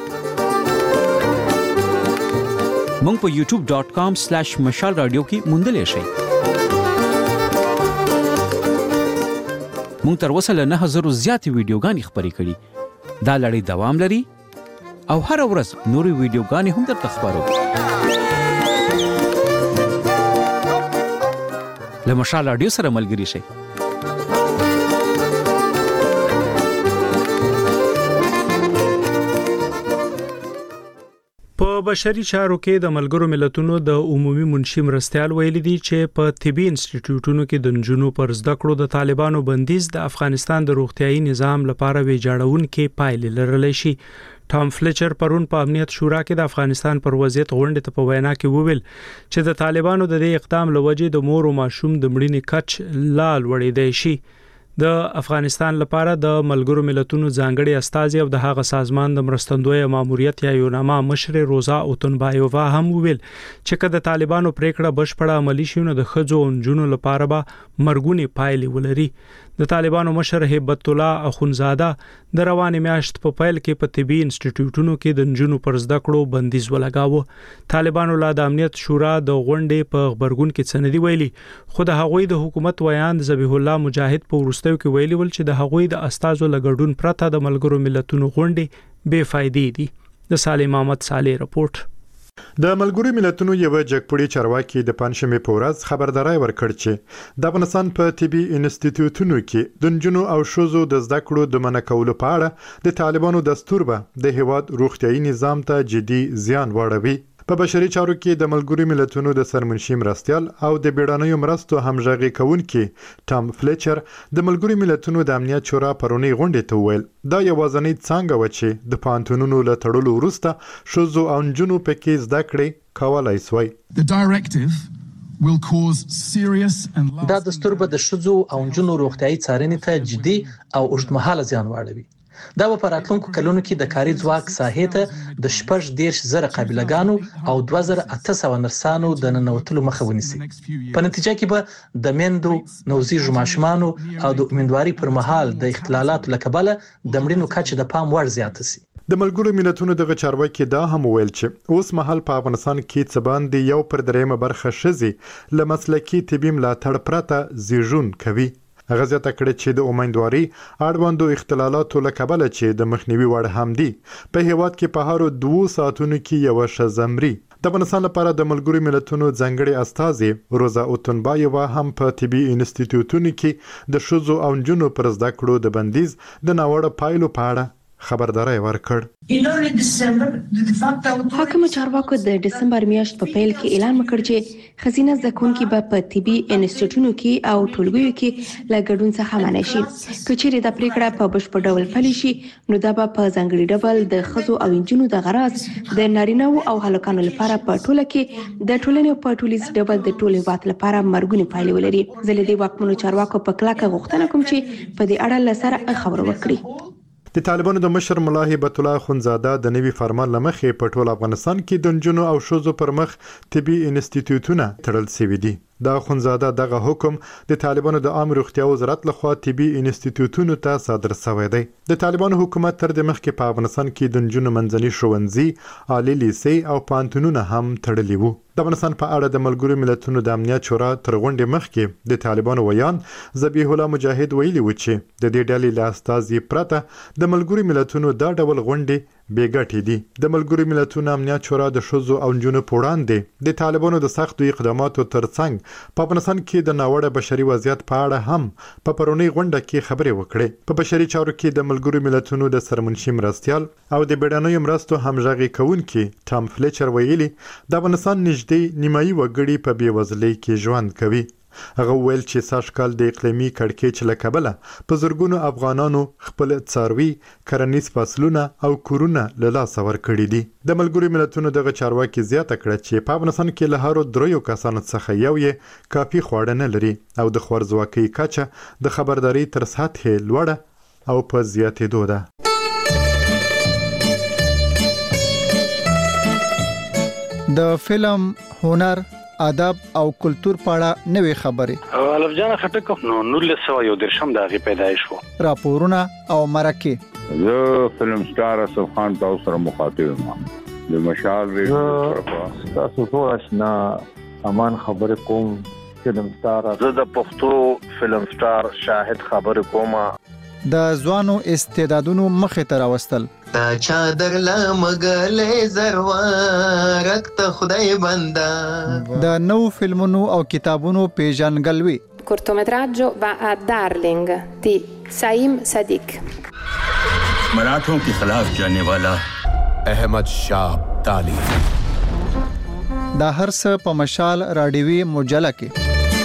مونږ په یوټیوب ډاٹ کام سلیش مشال رادیو کې موندلې شئ. مونږ تر اوسه له نهه زرو زیاتې ویډیوګانې خپرې کړي. دا لړۍ دوام لري او هر ورځ نورې ویډیوګانې هم درته خپرو. له مشال رادیو سره ملګري شئ. په بشري چارو کې د ملګرو ملتونو د عمومي منشي مرستیال ویلي دي چې په طبي انسټیټیوټونو کې د نجونو پر زده کړو د طالبانو بندیز د افغانستان د روغتيایي نظام لپاره ویجاړونکې پایلې لرلی شي. ټام فلیچر پرون په امنیت شورا کې د افغانستان پر وضعیت غونډې ته په وینا کې وویل چې د طالبانو د دې اقدام لوجې د مور او ماشوم د مړینې کچ لا لوړېدای شي. د افغانستان لپاره د ملګرو ملتونو ځانګړي استازي او د هغه سازمان د مرستندوی ماموریت یا یوناما مشر روزا اوتنبایووا هم ویل چې کله د طالبانو پریکړه بشپړه عملی شي نو د خځو او نجونو لپاره به مرګونی پایلې ولري. د طالبانو مشر هیبت الله اخونزاده د روانې میاشت په پیل کې په طبي انسټیټیوټونو کې د نجونو پر زده کړو بندیز ولګاوه. طالبانو لا د امنیت شورا د غونډې په خبرګون کې سندې ویلي خو د هغوی د حکومت ویان ذبیح الله مجاهد په ورستیو کې ویلي ول چې د هغوی د استازو لګډون پرته د ملګرو ملتونو غونډې بے فائدې دي. د سالم احمد صالح رپورت. د ملګرو ملتونو یو جګپړی چارواکي د پنځمې په ورځ خبرداري ورکړ چې د افغانستان په طبي انسټیټیوټونو کې د نجونو او ښځو د زده کړو د منع کولو په اړه د طالبانو دستور به د هیواد روغتيایي نظام ته جدي زیان واړوي. په بشري چارو کې د ملګرو ملتونو د سرمنشي مرستیال او د بیړنیو مرستو همغږي کوونکي ټام فلیچر د ملګرو ملتونو د امنیت شورا پرونی غونډې ته ویل دا یوازنی څنګه و چې د پانتونونو له تړلو وروسته ښځو او نجونو پکې زده کړې کولای شوی. دا دستور به د ښځو او نجونو روغتيایي څارنې ته جدي او اوږدمهاله زیان واړوي. دا په راتلونکو کلونو کې د کاري ځواک ساحې ته د شپږ دېرش زره قابلګانو او دوه زره اته سوه نرسانو د ننوتلو مخه ونیسي. په نتیجه کې به د میندو، نوزیږو ماشومانو او د امیندوارۍ پر مهال د اختلالاتو له کبله د مړینو کچه د پام وړ زیاته سي. د ملګرو ملتونو دغه چارواکي دا هم ویل چې اوس مهال په افغانستان کې څه باندې یو پر درېیمه برخه ښځې له مسلکي طبي ملاتړ پرته زیږون کوي. هغه زیاته کړې چې د امیندوارۍ اړوندو اختلالاتو له کبله چې د مخنیوي وړ هم دي په هیواد کې په هرو دوو ساعتونو کې یوه ښځه مري. د افغانستان لپاره د ملګرو ملتونو ځانګړي استازي روزا اوتنبایووا هم په طبي انسټیټیوټونو کې د ښځو او نجونو پر زده کړو د بندیز د ناوړه پایلو په اړه خبرداري ورکړ. حاکم چارواکو د دسمبر میاشت په پیل کې اعلان وکړ چې خزینه زکونکي به په طبي انسټیټیوټونو کې او ټولګیو کې له ګډون څخه منع شي. کچېرې د پریکړه په بشپړ ډول پلي شي نو دا به په ځانګړي ډول د ښځو او نجونو د غراس د نارینه‌و او هلکانو لپاره په ټوله کې د ټولنې په ټولیز ډول د ټول هیواد لپاره مرګونی پایلې ولري. زه له دې واکمنو چارواکو په کلکه غوښتنه کوم چې په دې اړه له سره خبرو وکړي. د طالبانو د مشر ملا هبت الله خونزاده د نوي فرمان لمخې په ټول افغانستان کې د نجونو او ښځو پر مخ طبي انسټیټیوټونه تړل شوي دي. دا خونزاده دغه حکم د طالبانو د عام روغتیا وزارت لخوا طبي انسټیټیوټونو ته صادر شوی دی. د طالبانو حکومت تر د مخکې په افغانستان کې د نجونو منځني ښوونځي، عالي لیسې او پوهنتونونه هم تړلي وو. د افغانستان په اړه د ملګرو ملتونو د امنیت شورا تر غونډې مخکې د طالبانو ویان ذبیح الله مجاهد ویلي و چې د دې ډلې له استازي پرته د ملګرو ملتونو دا ډول غونډې بیګټې دي. د ملګرو ملتونو امنیت شورا د ښځو او نجونو په وړاندې د طالبانو د سختو اقداماتو ترڅنګ په افغانستان کې د ناوړه بشري وضعیت په اړه هم په پرونی غونډه کې خبرې وکړې. په بشري چارو کې د ملګرو ملتونو د سرمنشي مرستیال او د بیړنیو مرستو همغږي کوونکي ټام فلیچر ویلي د افغانستان نږدې نیمایي وګړي په بېوزلۍ کې ژوند کوي. هغه ویل چې سږ کال د اقلیمي کړکېچ له کبله په زرګونو افغانانو خپل څاروي، کرنیز فصلونه او کورونه له لاسه ورکړي دي. د ملګرو ملتونو دغه چارواکي زیاته کړه چې په افغانستان کې له هرو دریو کسانو څخه یو یې کافي خواړه نه لري او د خوارځواکۍ کچه د خبرداري تر سطحې لوړه او په زیاتېدو ده. د فلم، هنر، ادب او کلچر په اړه نوې خبرې. الف جان خټک نو نولس سوه یو درشم د هغې پیدایش وو. راپورونه او مرکې. زه فلم سټار اسف خان تاسو سره مخاطب یم. د مشال ریډیو تاسو ټول آشنا امان خبرې کوم. فلم سټار زه د پښتو فلم سټار شاهد خبرې کوم. د ځوانو استعدادونو مخې ته راوستل. تا چادر لمغلې زروارک ته خدای بندا. د نو فلمونو او کتابونو پیژنګلوي. cortometraggio va a Darling di Saim Sadiq. मराठों के खिलाफ जाने वाला अहमद शाह अब्दाली. دا هر څه په مشال راډیوي مجله کې.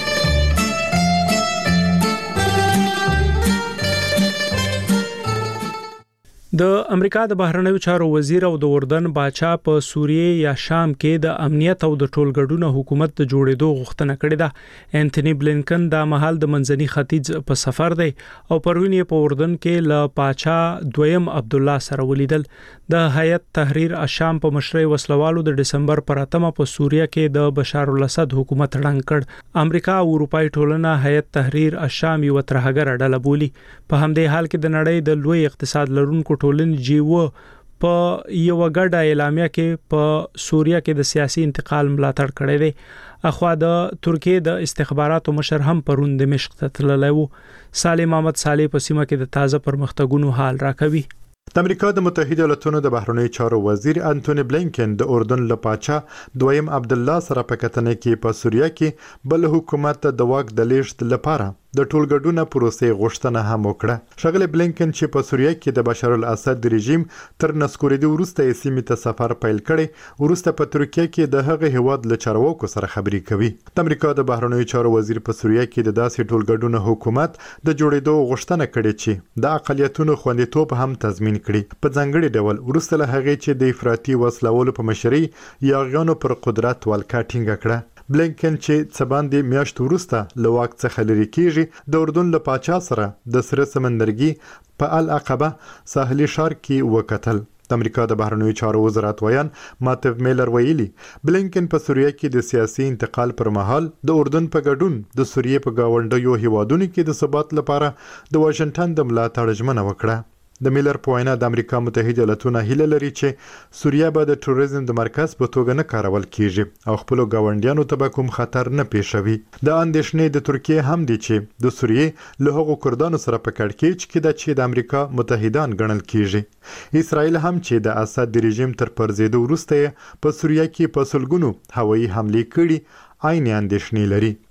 د امریکا د بهرنیو چارو وزیر او د اردن باچا په سوریه یا شام کې د امنیت او د ټولګډونه حکومت د جوړېدو غوښتنه کړې ده. انټونی بلینکن د مهال د منځني ختیځ په سفر دی او پرون یې په اردن کې له باچا دویم عبد الله سره ولیدل. د هیئت تحریر الشام په مشرۍ وسلوالو د دسمبر پر اتمه په سوریه کې د بشار الاسد حکومت ړنګ کړ. امریکا او اروپای ټولنه هیئت تحریر الشام یو ترهګر ډله بولي. په همدې حال کې د نړۍ د لوی اقتصاد لرونکو ټولن جیو په یو غډه اعلامیه کې په سوریه کې د سیاسي انتقال ملاتړ کړی دی. اخوا د ترکیه د استخباراتو مشر هم پرون دمشق ته تللی و. صالح محمد صالح په سیمه کې د تازه پرمختګونو حال راکوي. د امریکا د متحده ایالاتونو د بهرنیو چارو وزیر انټونی بلینکن د اردن له پاچا دویم عبد الله سره په کتنه کې په سوریه کې بل حکومت د واک د لیږد لپاره د ټولګډونه پروسې غوښتنه هم وکړه. ښاغلی بلینکن چې په سوریه کې د بشار الاسد رژیم تر نسکورېدو وروسته یې سیمې ته سفر پیل کړی، وروسته په ترکیه کې د هغه هیواد له چارواکو سره خبرې کوي. د امریکا د بهرنیو چارو وزیر په سوریه کې د داسې ټولګډونه حکومت د جوړېدو غوښتنه کړې چې د اقلیتونو خوندیتوب هم تضمین کړي. په ځانګړي ډول وروسته له هغې چې د افراطي وسلوالو په مشرۍ یاغیانو پر قدرت ولکه ټینګه کړه. بلینکن چې څه باندې میاشت وروسته له واک څخه لرې کېږي د اردن له پاچا سره د سره سمندرګي په العقبه ساحلي ښار کې وکتل. د امریکا د بهرنیو چارو وزارت ویان ماتیو میلر ویلي بلینکن په سوریه کې د سیاسي انتقال پر مهال د اردن په ګډون د سوریه په گاونډیو هیوادونو کې د ثبات لپاره د واشنگټن د ملاتړ ژمنه وکړه. د میلر په وینا د امریکا متحده ایالاتونه هیله لري چې سوریه به د ټوریزم د مرکز په توګه نه کارول کیږي او خپل ګاونډیانو ته به کوم خطر نه پیښوي. د اندېښنې د ترکیه هم دي چې د سوریه له هغو کردانو سره په کړکېچ کې د چې د امریکا متحدان ګڼل کیږي. اسرائیل هم چې د اسد د رژیم تر پرځېدو وروسته په سوریه کې په سلګونو هوایي حملې کړي عین اندېښنې لري.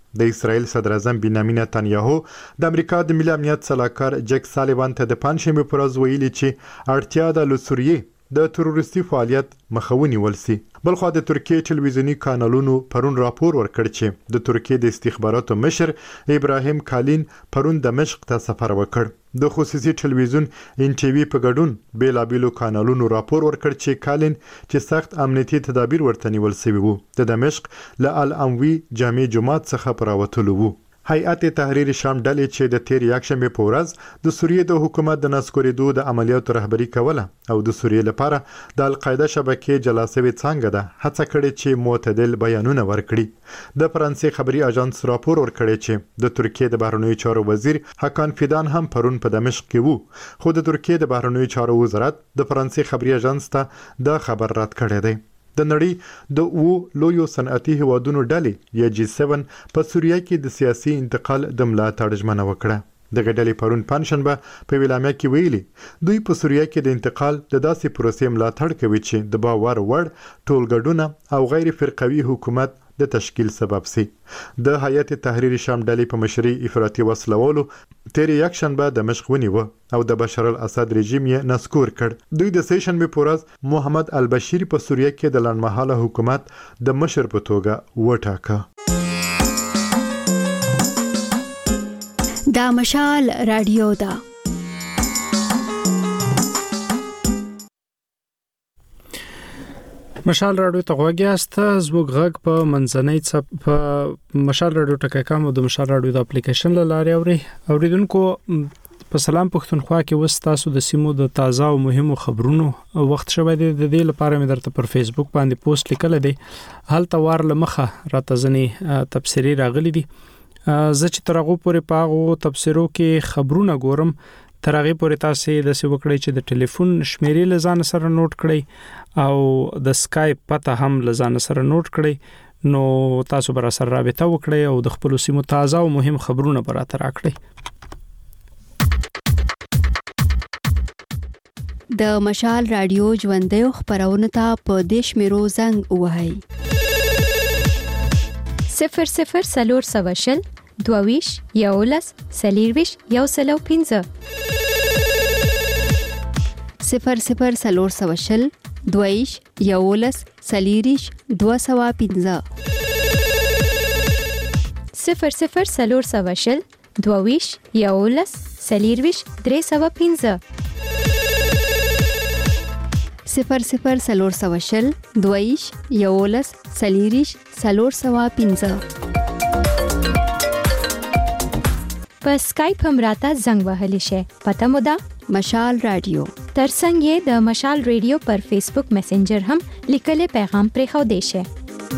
د اسرایل صدر اعظم بنیامین نتنیاهو د امریکا د ملي امنیت سلاکار جک سالیوان ته د پنځمې پر ورځ ویلي چې اړتیا ده له سوریې د تروریستي فعالیت مخاوني ولسي. بلخو د ترکیه ټلویزیونی کانالونو پرون راپور ورکړ چې د ترکیه د استخباراتو مشر ابراهیم کالین پرون دمشق ته سفر وکړ. د خصوصي ټلویزیون ان ټي وي په ګډون بیلابیلو کانالونو راپور ورکړ چې کالین چې سخت امنیتي تدابیر ورته نیول شوي وو د دمشق له الاموي جامع جماعت څخه پراوتلو وو. هیئت تحریر شام ډلې چې د تیر یکشنبه په ورځ د سوریې د حکومت د نسکوریدو د عملیاتو رهبری کوله او د سوریې لپاره د القاعده شبکې جلاسوي څنګه ده هڅه کړې چې معتدل بیانونه ورکړي. د فرانسې خبري اژانس راپور ورکړی چې د ترکیه د بهرنیو چارو وزیر حکان فیدان هم پرون په دمشق کې وو، خو د ترکیه د بهرنیو چارو وزارت د فرانسې خبري اژانس ته د خبر رد کړی دی. د نړۍ د او لویو صنعتي هیوادونو ډلې یا جی سیون په سوریه کې د سیاسي انتقال د ملاتړ ژمنه وکړه. د ډلې پرون پنځشنبه په ویلامیا کې ویلي دوی په سوریه کې د انتقال د داسې پروسې ملاتړ کوي چې د باور وړ ټولګډونه او غیر فرقوي حکومت د تشکیل سبب سي. د هیئت تحریر شام ډلې په مشري افراطي وسلوالو تیر یکشنبه دمشق ونیو او د بشار الاسد رژیم یې نسکور کړ. دوی د سیشنبه په ورځ محمد البشیر په سوریه کې د لنډمهاله حکومت د مشر په توګه وټاکه. دا مشال رادیو دا مشال رادیو ته غوږیاست. زموږ غږ په منځنۍ څپ په مشال رادیو ټکا کام او د مشال رادیو د اپلیکیشن لاره اوري. اوریدونکو په سلام پښتونخوا کې وستاسو د سیمو د تازه او مهمو خبرونو وخت شوه دی. د دې لپاره مې درته پر فیسبوک باندې پوسټ لیکل دی. هلته وار لمخه راته ځنی تبصری راغلي دي. زه چې ترغه پورې پاغو تبصرو کې خبرونه ګورم تر هغه پورې تاسو د سی وکړی چې د ټلیفون شمیرې لزان سره نوٹ کړئ او د اسکایپ پته هم لزان سره نوٹ کړئ نو تاسو بر سره رابطه وکړئ او د خپل سیمو تازه او مهم خبرونه براته راکړئ. د مشال رادیو ژوندۍ خبرونه ته په دیش میرو زنګ وهاي صفر صفر سلور سواشل دوویش یولس سلیرویش یو سلو پینزه صفر صفر سلور سواشل دوویش یولس سلیریش دو سوا پینزه صفر صفر سلور سواشل دوویش یولس سلیرویش درې سوا پینزه صفر صفر سلور سواشل دوویش یولس سلیریش سلور سوا پینزه په اسکایپ هم راته زنګ وهلی شي. پته مو ده مشال رادیو. ترڅنګ یې د مشال رادیو پر فیسبوک میسنجر هم لیکل پیغام پرې خو دی شي.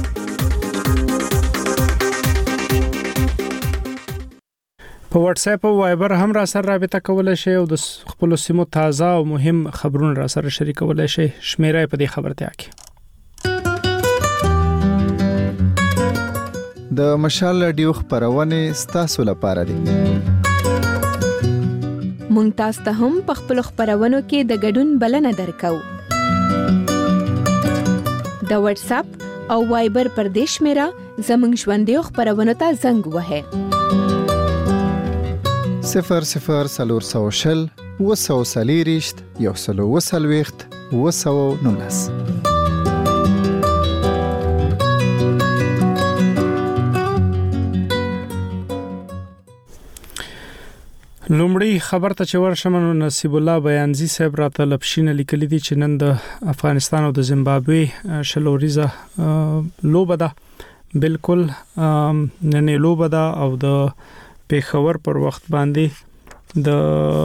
په واتس اپ او وایبر هم را سره رابطه کولای شئ او د خپل سیمو تازه او مهم خبرونه را سره شریکولای شئ. شمیره په دې خبرته کې د مشال رادیو خبرونه ستاسو لپاره دي. مونږ تاسو ته هم په خپل خبرونو کې د ګډون بلنه درکو. د واتس اپ او وایبر پر دیش میرا زمنګ ژوندۍ خبرونه ته زنګ وهه صفر صفر سلور سوشل وسو سلیریشت یو سلو وسلويخت وسو نونس. لومړی خبر ته چې ورشم نو نصیب الله بیانزی صاحب راته لپشینه لیکلي دي چې نن د افغانستان او د زیمبابوې شلوریزه لوبه ده. بالکل نن لوبه ده او د پیښور پر وخت باندې د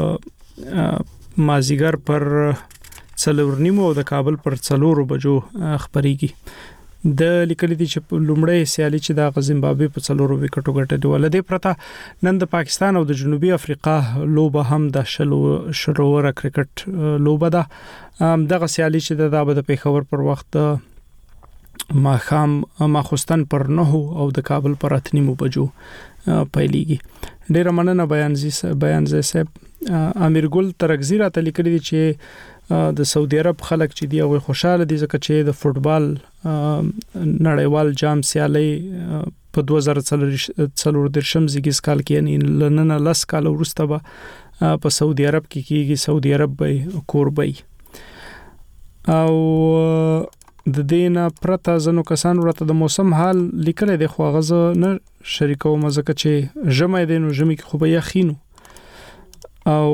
مازیګر پر څلور نیمو او د کابل پر څلور بجو خبريږي. د لیکلي دي چې لومړی سیالي چې د زیمبابوې په څلورو وکټو ګټلې ولدي پرته نن د پاکستان او د جنوبي افریقا لوبه هم د شلو شروور کرکټ لوبه ده. دغه سیالي چې د دابه د پیښور پر وخت ماخام ماخستان پر نه او د کابل پر اتنیمو بجو پیلېږي. ډیره مننه بیان زی بیان زی صاحب. امیر ګل ترکزی راته لیکلي دي چې د سعودي عرب خلک چې دی او خوشاله دي ځکه چې د فوتبال نړیوال جام سیالي په دوه زره څلور درشم زیږیز کال کې یعنی لننه لس کال وروسته به په سعودي عرب کې کیږي. سعودي عرب به کوربي او د دینه پرته ځنو کسان ورته د موسم حال لیکل دي خو غزه نه شریکو مزه چې جمع دینو جمع کې خو به یخینو او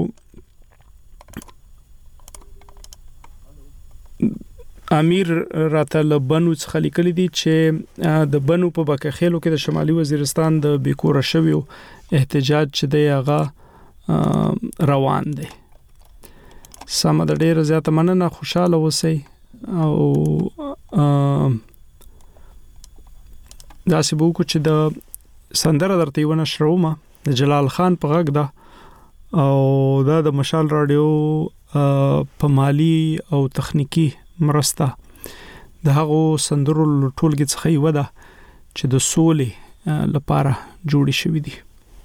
امیر راته لبنو څخه لیکلي دي چې د بنو په بکخېلو کې د شمالي وزیرستان د بیکوره شویو احتجاج چې دی هغه روان دی. سم د ډېر زیاته مننه خوشاله اوسئ او دا سبو کو چې د سندره درته ونه شرومه د جلال خان په غږ ده او دا د مشال رادیو په مالی او تخنیکی مرسته د هغو سندرو ټولګي څخه یو ده چې د سولې لپاره جوړې شوې دي.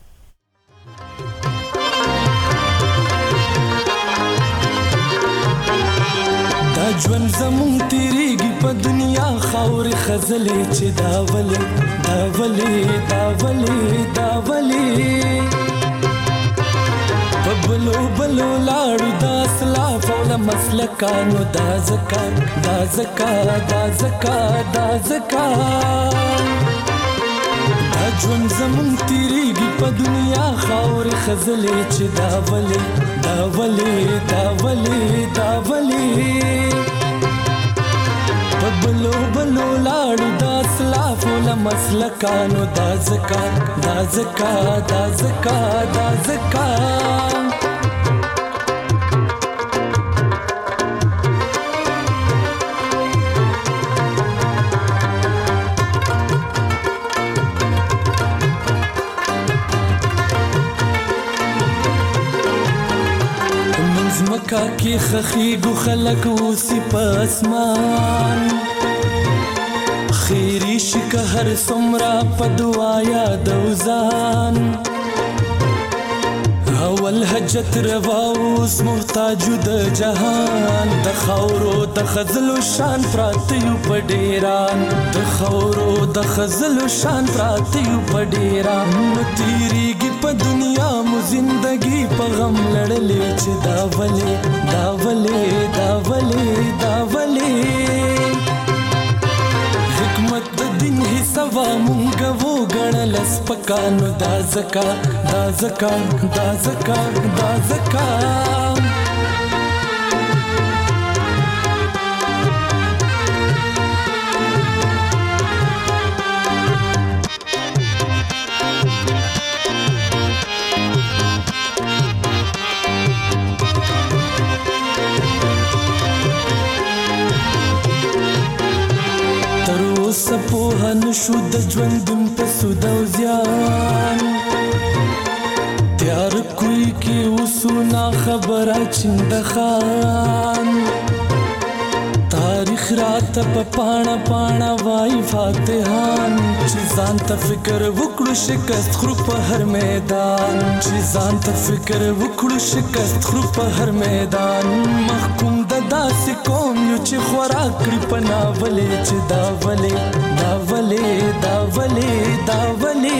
دا ژوند زمون تیریږي په دنیا خاورې خزلې چې دا ولې دا ولې دا ولې دا ولې بلو بلو لاړو دا اسلاف او له مسلکانو دا زکات دا زکات دا زکات دا زکات دا ژوند زمون تیریږي په دنیا خاورې خزلې چې دا ولې دا ولې دا ولې دا ولې بلو بلو لاړو دا اسلاف او له مسلکانو دا زکات دا زکات دا زکات دا زکات مکا کی خخیگو خلق اوسی پا اسمان خیری شک هر سمرا پا دعایا دوزان اول حجت رواوس محتاجو د جهان د خورو د خزلو شان پراتیو په ډیران د خورو د خزلو شان پراتیو په ډیران تیریږي په دنیا مو زندگی په غم لړلې چې دا ولې دا ولې دا ولې دا ولې حکمت د دین حسابا مونږ وو غړل سپکانو دا زکا دا زکا دا زکا دا زکا سپوهن شو د ژوندون په سود او زیان تیار کوي کې وسونه خبره چند خان تاریخ رات په پاڼه پاڼه وای فاتحان چې ځان ته فکر وکړو شکست خرو په هر میدان چې ځان ته فکر وکړو شکست خرو په هر میدان محکوم د داسې قوم یو چې خوراک کړي په ناولې چې دا ولې دا ولې دا ولې دا ولې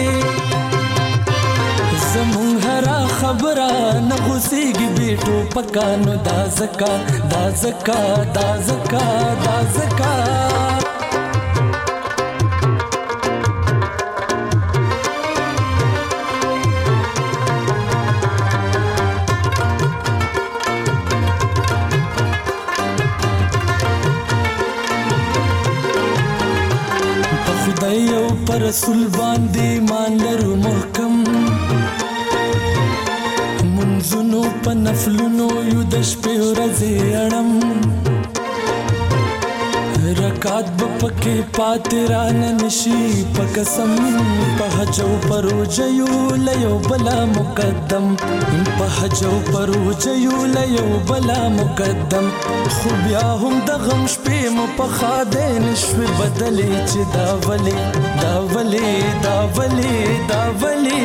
زمون هرا خبره نه غوسیږي بیٹو پکانو دا زکا دا زکا دا زکا دا زکا په خدای او پر رسول باندې مان لرو محکم منځونو په نفلونو یو د شپې ورځې اړم برکات بپکې پاتې رانه نشي په قسم په حجو پروجیو لیو بلا مقدم په حجو پروجیو لیو بلا مقدم خو بیا هم د غم شپې مو په خاده نشوي بدلې چې دا ولې دا ولې دا ولې دا ولې.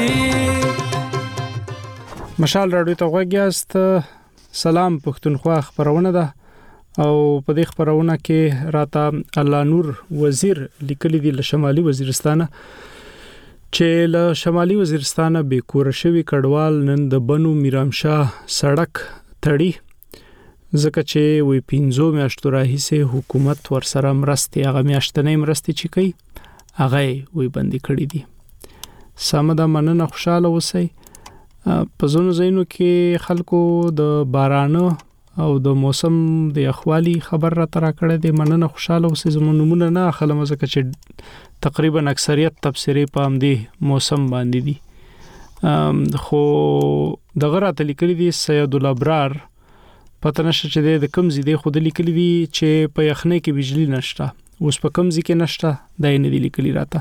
مشال راډیو ته غوږیاست. سلام پښتونخوا خبرونه ده او په دې خبرونه کې راته الله نور وزیر لیکلي دی له شمالي وزیرستان چې له شمالي وزیرستان به کور شوی کډوال نن د بنو میرامشاه سړک تړي ځکه چې وې پینځو میاشتو راهیسه حکومت ورسره مرستي هغه میاشتنې مرستي چې کوي هغه وې بندي کړې دي. سمدا مننه خوشاله اوسئ. په زونو زینو کې خلکو د بارانو او د موسم د اخوالي خبر را ترا کړه د مننه خوشاله اوسې زمونږ نمونه نه خلم زکه چې تقریبا اکثریت تفسیرې پام دی موسم باندې دي. خو دغه راته لیکلي دي سید الابرار پته نشه چې د کم زیدې خود لیکلي دي چې په یخنۍ کې بجلی نشته اوس په کم ځای کې نشته دای نه دی لیکلي راته.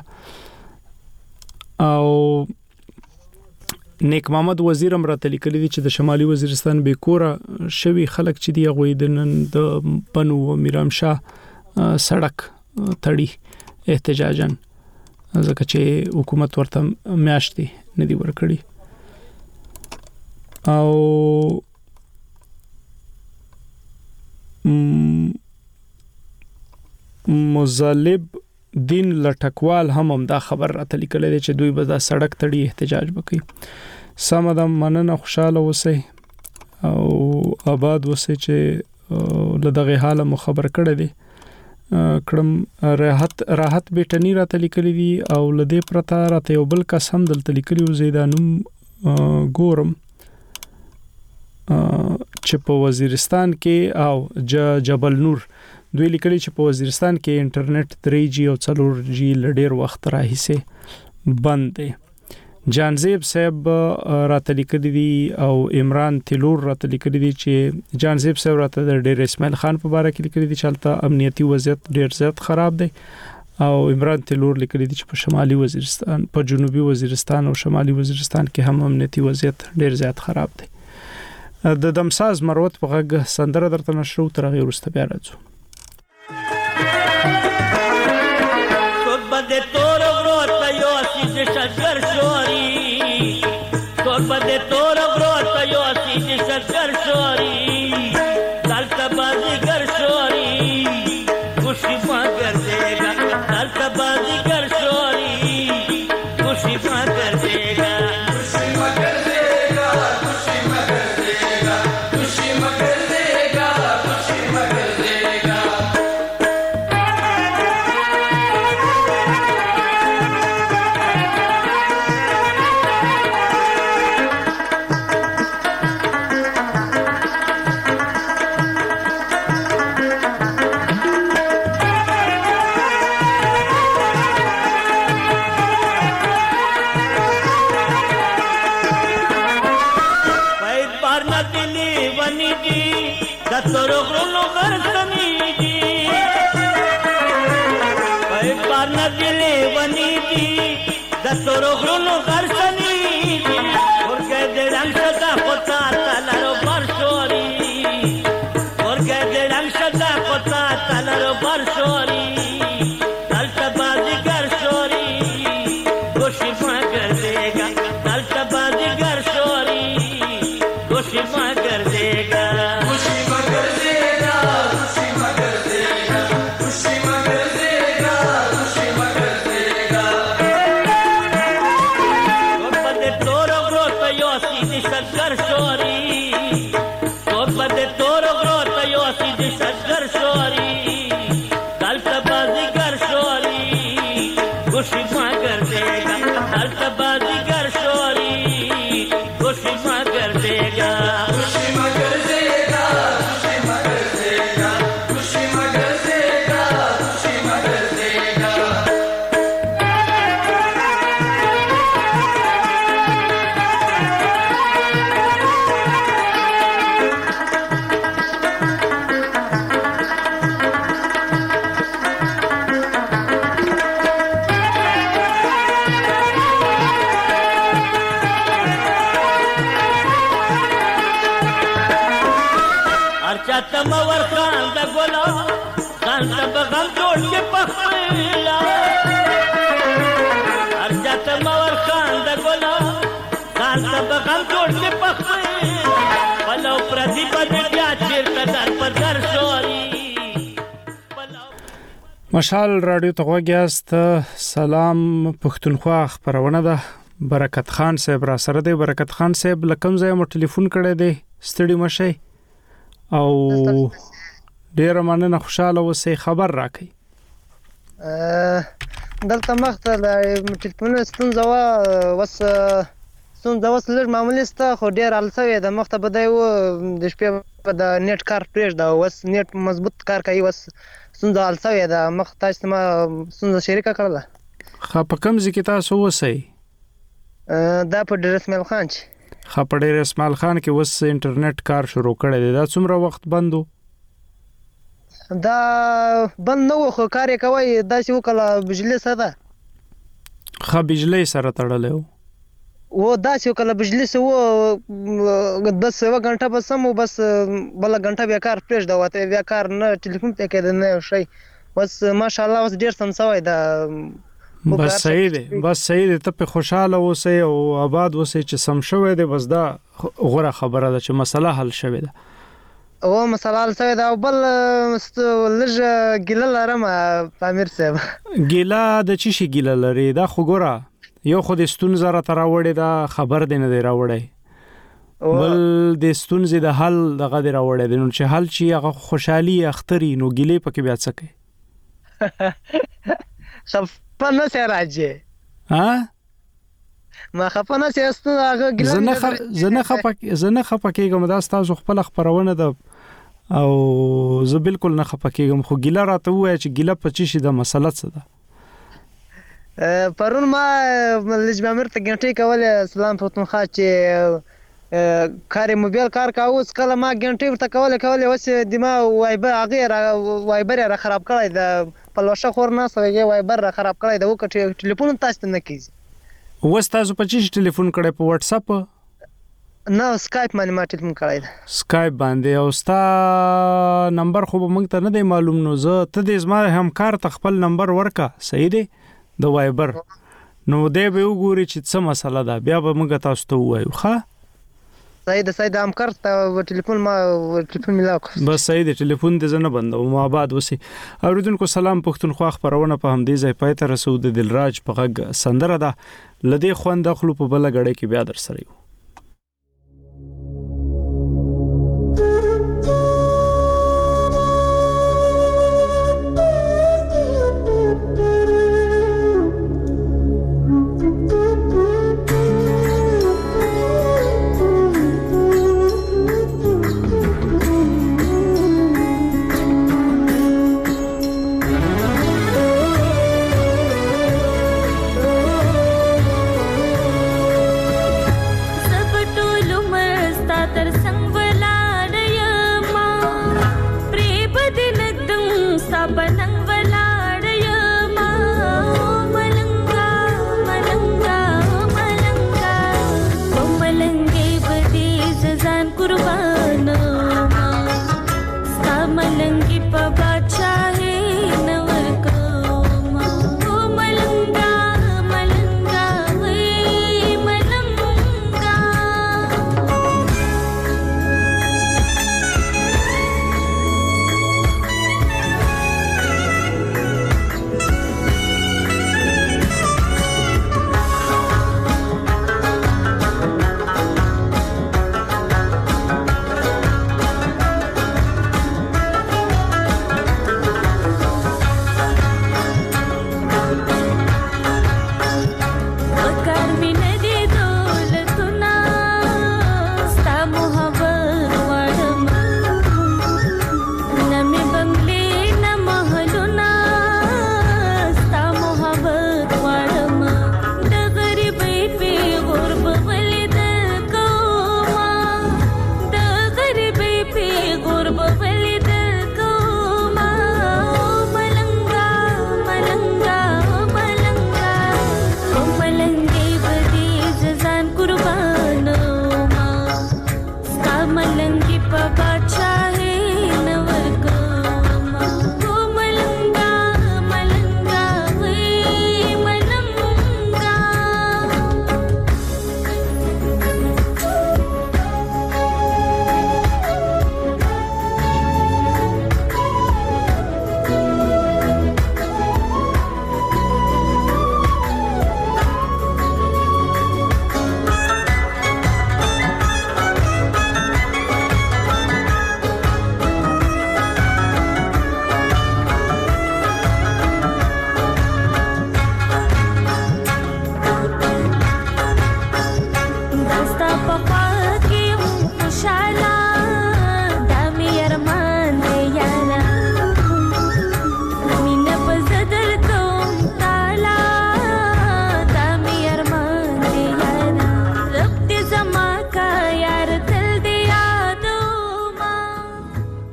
او نیک محمد وزیر هم راته لیکلي دي چې د شمالي وزیرستان به کور شوی خلک چې دی غوي د نن د بنو میرامشاه سړک تړي احتجاجن ځکه چې حکومت ورته میاشتې نه دی ورکړي. او مظلب دین لټکوال هم هم دا خبر راته لیکل دي چې دوی به دا سړک تړي احتجاج وکړي. سمدم مننه خوشاله اوسئ او آباد اوسئ چې لدغه حاله مو خبر کړی دی. کړم راحت راحت بیٹنی راته لیکل دي او لدې پرتا راته یو بل کس هم دلته لیکلی و زیدانم ګورم چې په وزیرستان کې او جبل نور دوی لیکلي چې په وزیرستان کې انټرنیټ تری جی او څلور جی لډیر وخت راهیسه بند دی. جانزیب صاحب راته لیکلي دي او عمران تلور راته لیکلي دي چې جانزیب صاحب راته د ډیر اسماعیل خان په اړه کې لیکلي دي چې حالت امنیتي وضعیت ډیر زیات خراب دی او عمران تلور لیکلي دي چې په شمالي وزیرستان په جنوبي وزیرستان او شمالي وزیرستان کې هم امنیتي وضعیت ډیر زیات خراب دی. د دمساز مروت په غږ سندره درته نشرو تر غیر واست بیا راځو. de toro brota yo así de shakar shori torba de toro brota yo así de shakar shori salta bazigar shori kushi magar dega salta bazigar shori kushi magar dega kushi magar dega kushi magar dega kushi magar dega kushi magar dega. Toro grono gartani di pai parna dile vani di da toro grono gartani di porque de rang sada pota talaro barshori porque de rang sada pota talaro barshori talta bazi garshori goshi magar dega talta bazi garshori goshi magar dega. چاته مور خان د ګلا خان ته بغم جوړ کې پخلا هر چاته مور خان د ګلا خان ته بغم جوړ کې پخلا ولو پردی په بیا چیرته در پر در شوري مشال رادیو ته غوږیاست. سلام پښتونخوا خبرونه ده. برکت خان صاحب را سره دی. برکت خان صاحب لکم ځای مو ټلیفون کړی دی، ستړي مشي او ډیر مننه، خوشاله اوسئ، خبر راکړئ. دلته مخته د ټلیفون ستونزه وه، وس ستونزه وس لږ معمولي سته، خو ډېر حل شوې ده. مخته به دی و د شپې به د نیټ کار پرېږده، اوس نیټ مضبوط کار کوي، اوس ستونزه حل شوې ده. مخ تاسو ته ما ستونزه شریکه کړله. ښه، په کوم ځای کې تاسو اوسئ؟ دا په ډېر اسماعیل خان چې ښه، په ډېر اسماعیل خان کې اوس انټرنیټ کار شروع کړی دی. دا څومره وخت بند و؟ دا بند نه و، خو کار یې کوی. داسې وکړه بجلي سره ده. ښه، بجلۍ سره تړلی و؟ و داسې وکړه بجلي سره و، بس یوه ګنټه به سم و، بس بله ګنټه بیا کار پرېږده وته، بیا کار نه ټلیفون پرې کېده نه یو شی. اوس ماشاءالله اوس ډېر سم شوی ده. بس صحیح دی، بس صحیح دی. ته په خوشاله اوسئ او آباد اوسئ چې سم شوی دی. بس دا غوره خبره ده چې مسله حل شوې ده. او مسله حل شوې ده. او بل لږ ګیله لرم امیر صاحب. ګیله د چی شي ګیله لري؟ دا خو ګوره یو خو د ستونزه راته راوړې ده، خبر دی نه دی راوړی، بل د ستونزې د حل دغه دی راوړی دی. نو چې حل شي هغه خوشحالي اختري، نو ګیلې پکې بیا څه کوي؟ خفه نه سې راځي. ها؟ ما خفه نه سې استو هغه ګیله زه نه خفه زه نه خفه کېږم، دا ستاسو خپله خپرونه ده او زه بالکل نه خفه کېږم، خو ګیله راته ووایه چې ګیله په چی شي، د مسله څه ده؟ پرون ما لږ امیر ته ګنټې کولې، سلام پښتونخوا چې کار موبایل کار کاوه، اوس کله ما ګنټې ورته کولې کولې اوس د ما وایبر هغې وایبر یې را خراب کړی ده، پلوشه خور ناسته هغې وایبر را خراب کړی ده. وکړه ټلیفون تاسو ته نه کېږي. اوس تاسو په چی شي ټلیفون کړی؟ په وټساپ؟ نه، سکایپ باندې ما ټلیفون کړی ده. سکایپ باندې؟ او ستا نمبر خو به موږ ته نه دی معلوم. نو زه ته دې زما همکار ته خپل نمبر ورکه، صحیح دی، د وایبر. نو دی به وګوري چې څه مسله ده، بیا به موږ تاسو ته ووایو. ښه، صحیح ده، صحیح ده. همکار ته ټلیفون ما ټلیفون ملاو کړ. بس صحیح دی، ټلیفون دې زه نه بندوم. آباد اوسئ. اوریدونکو سلام پښتونخوا خبرونه په همدې ځای پای ته رسو. د دلراج په غږ سندره ده، له دې خوند اخلو، په بله ګړۍ کې بیا در سره یو. غربة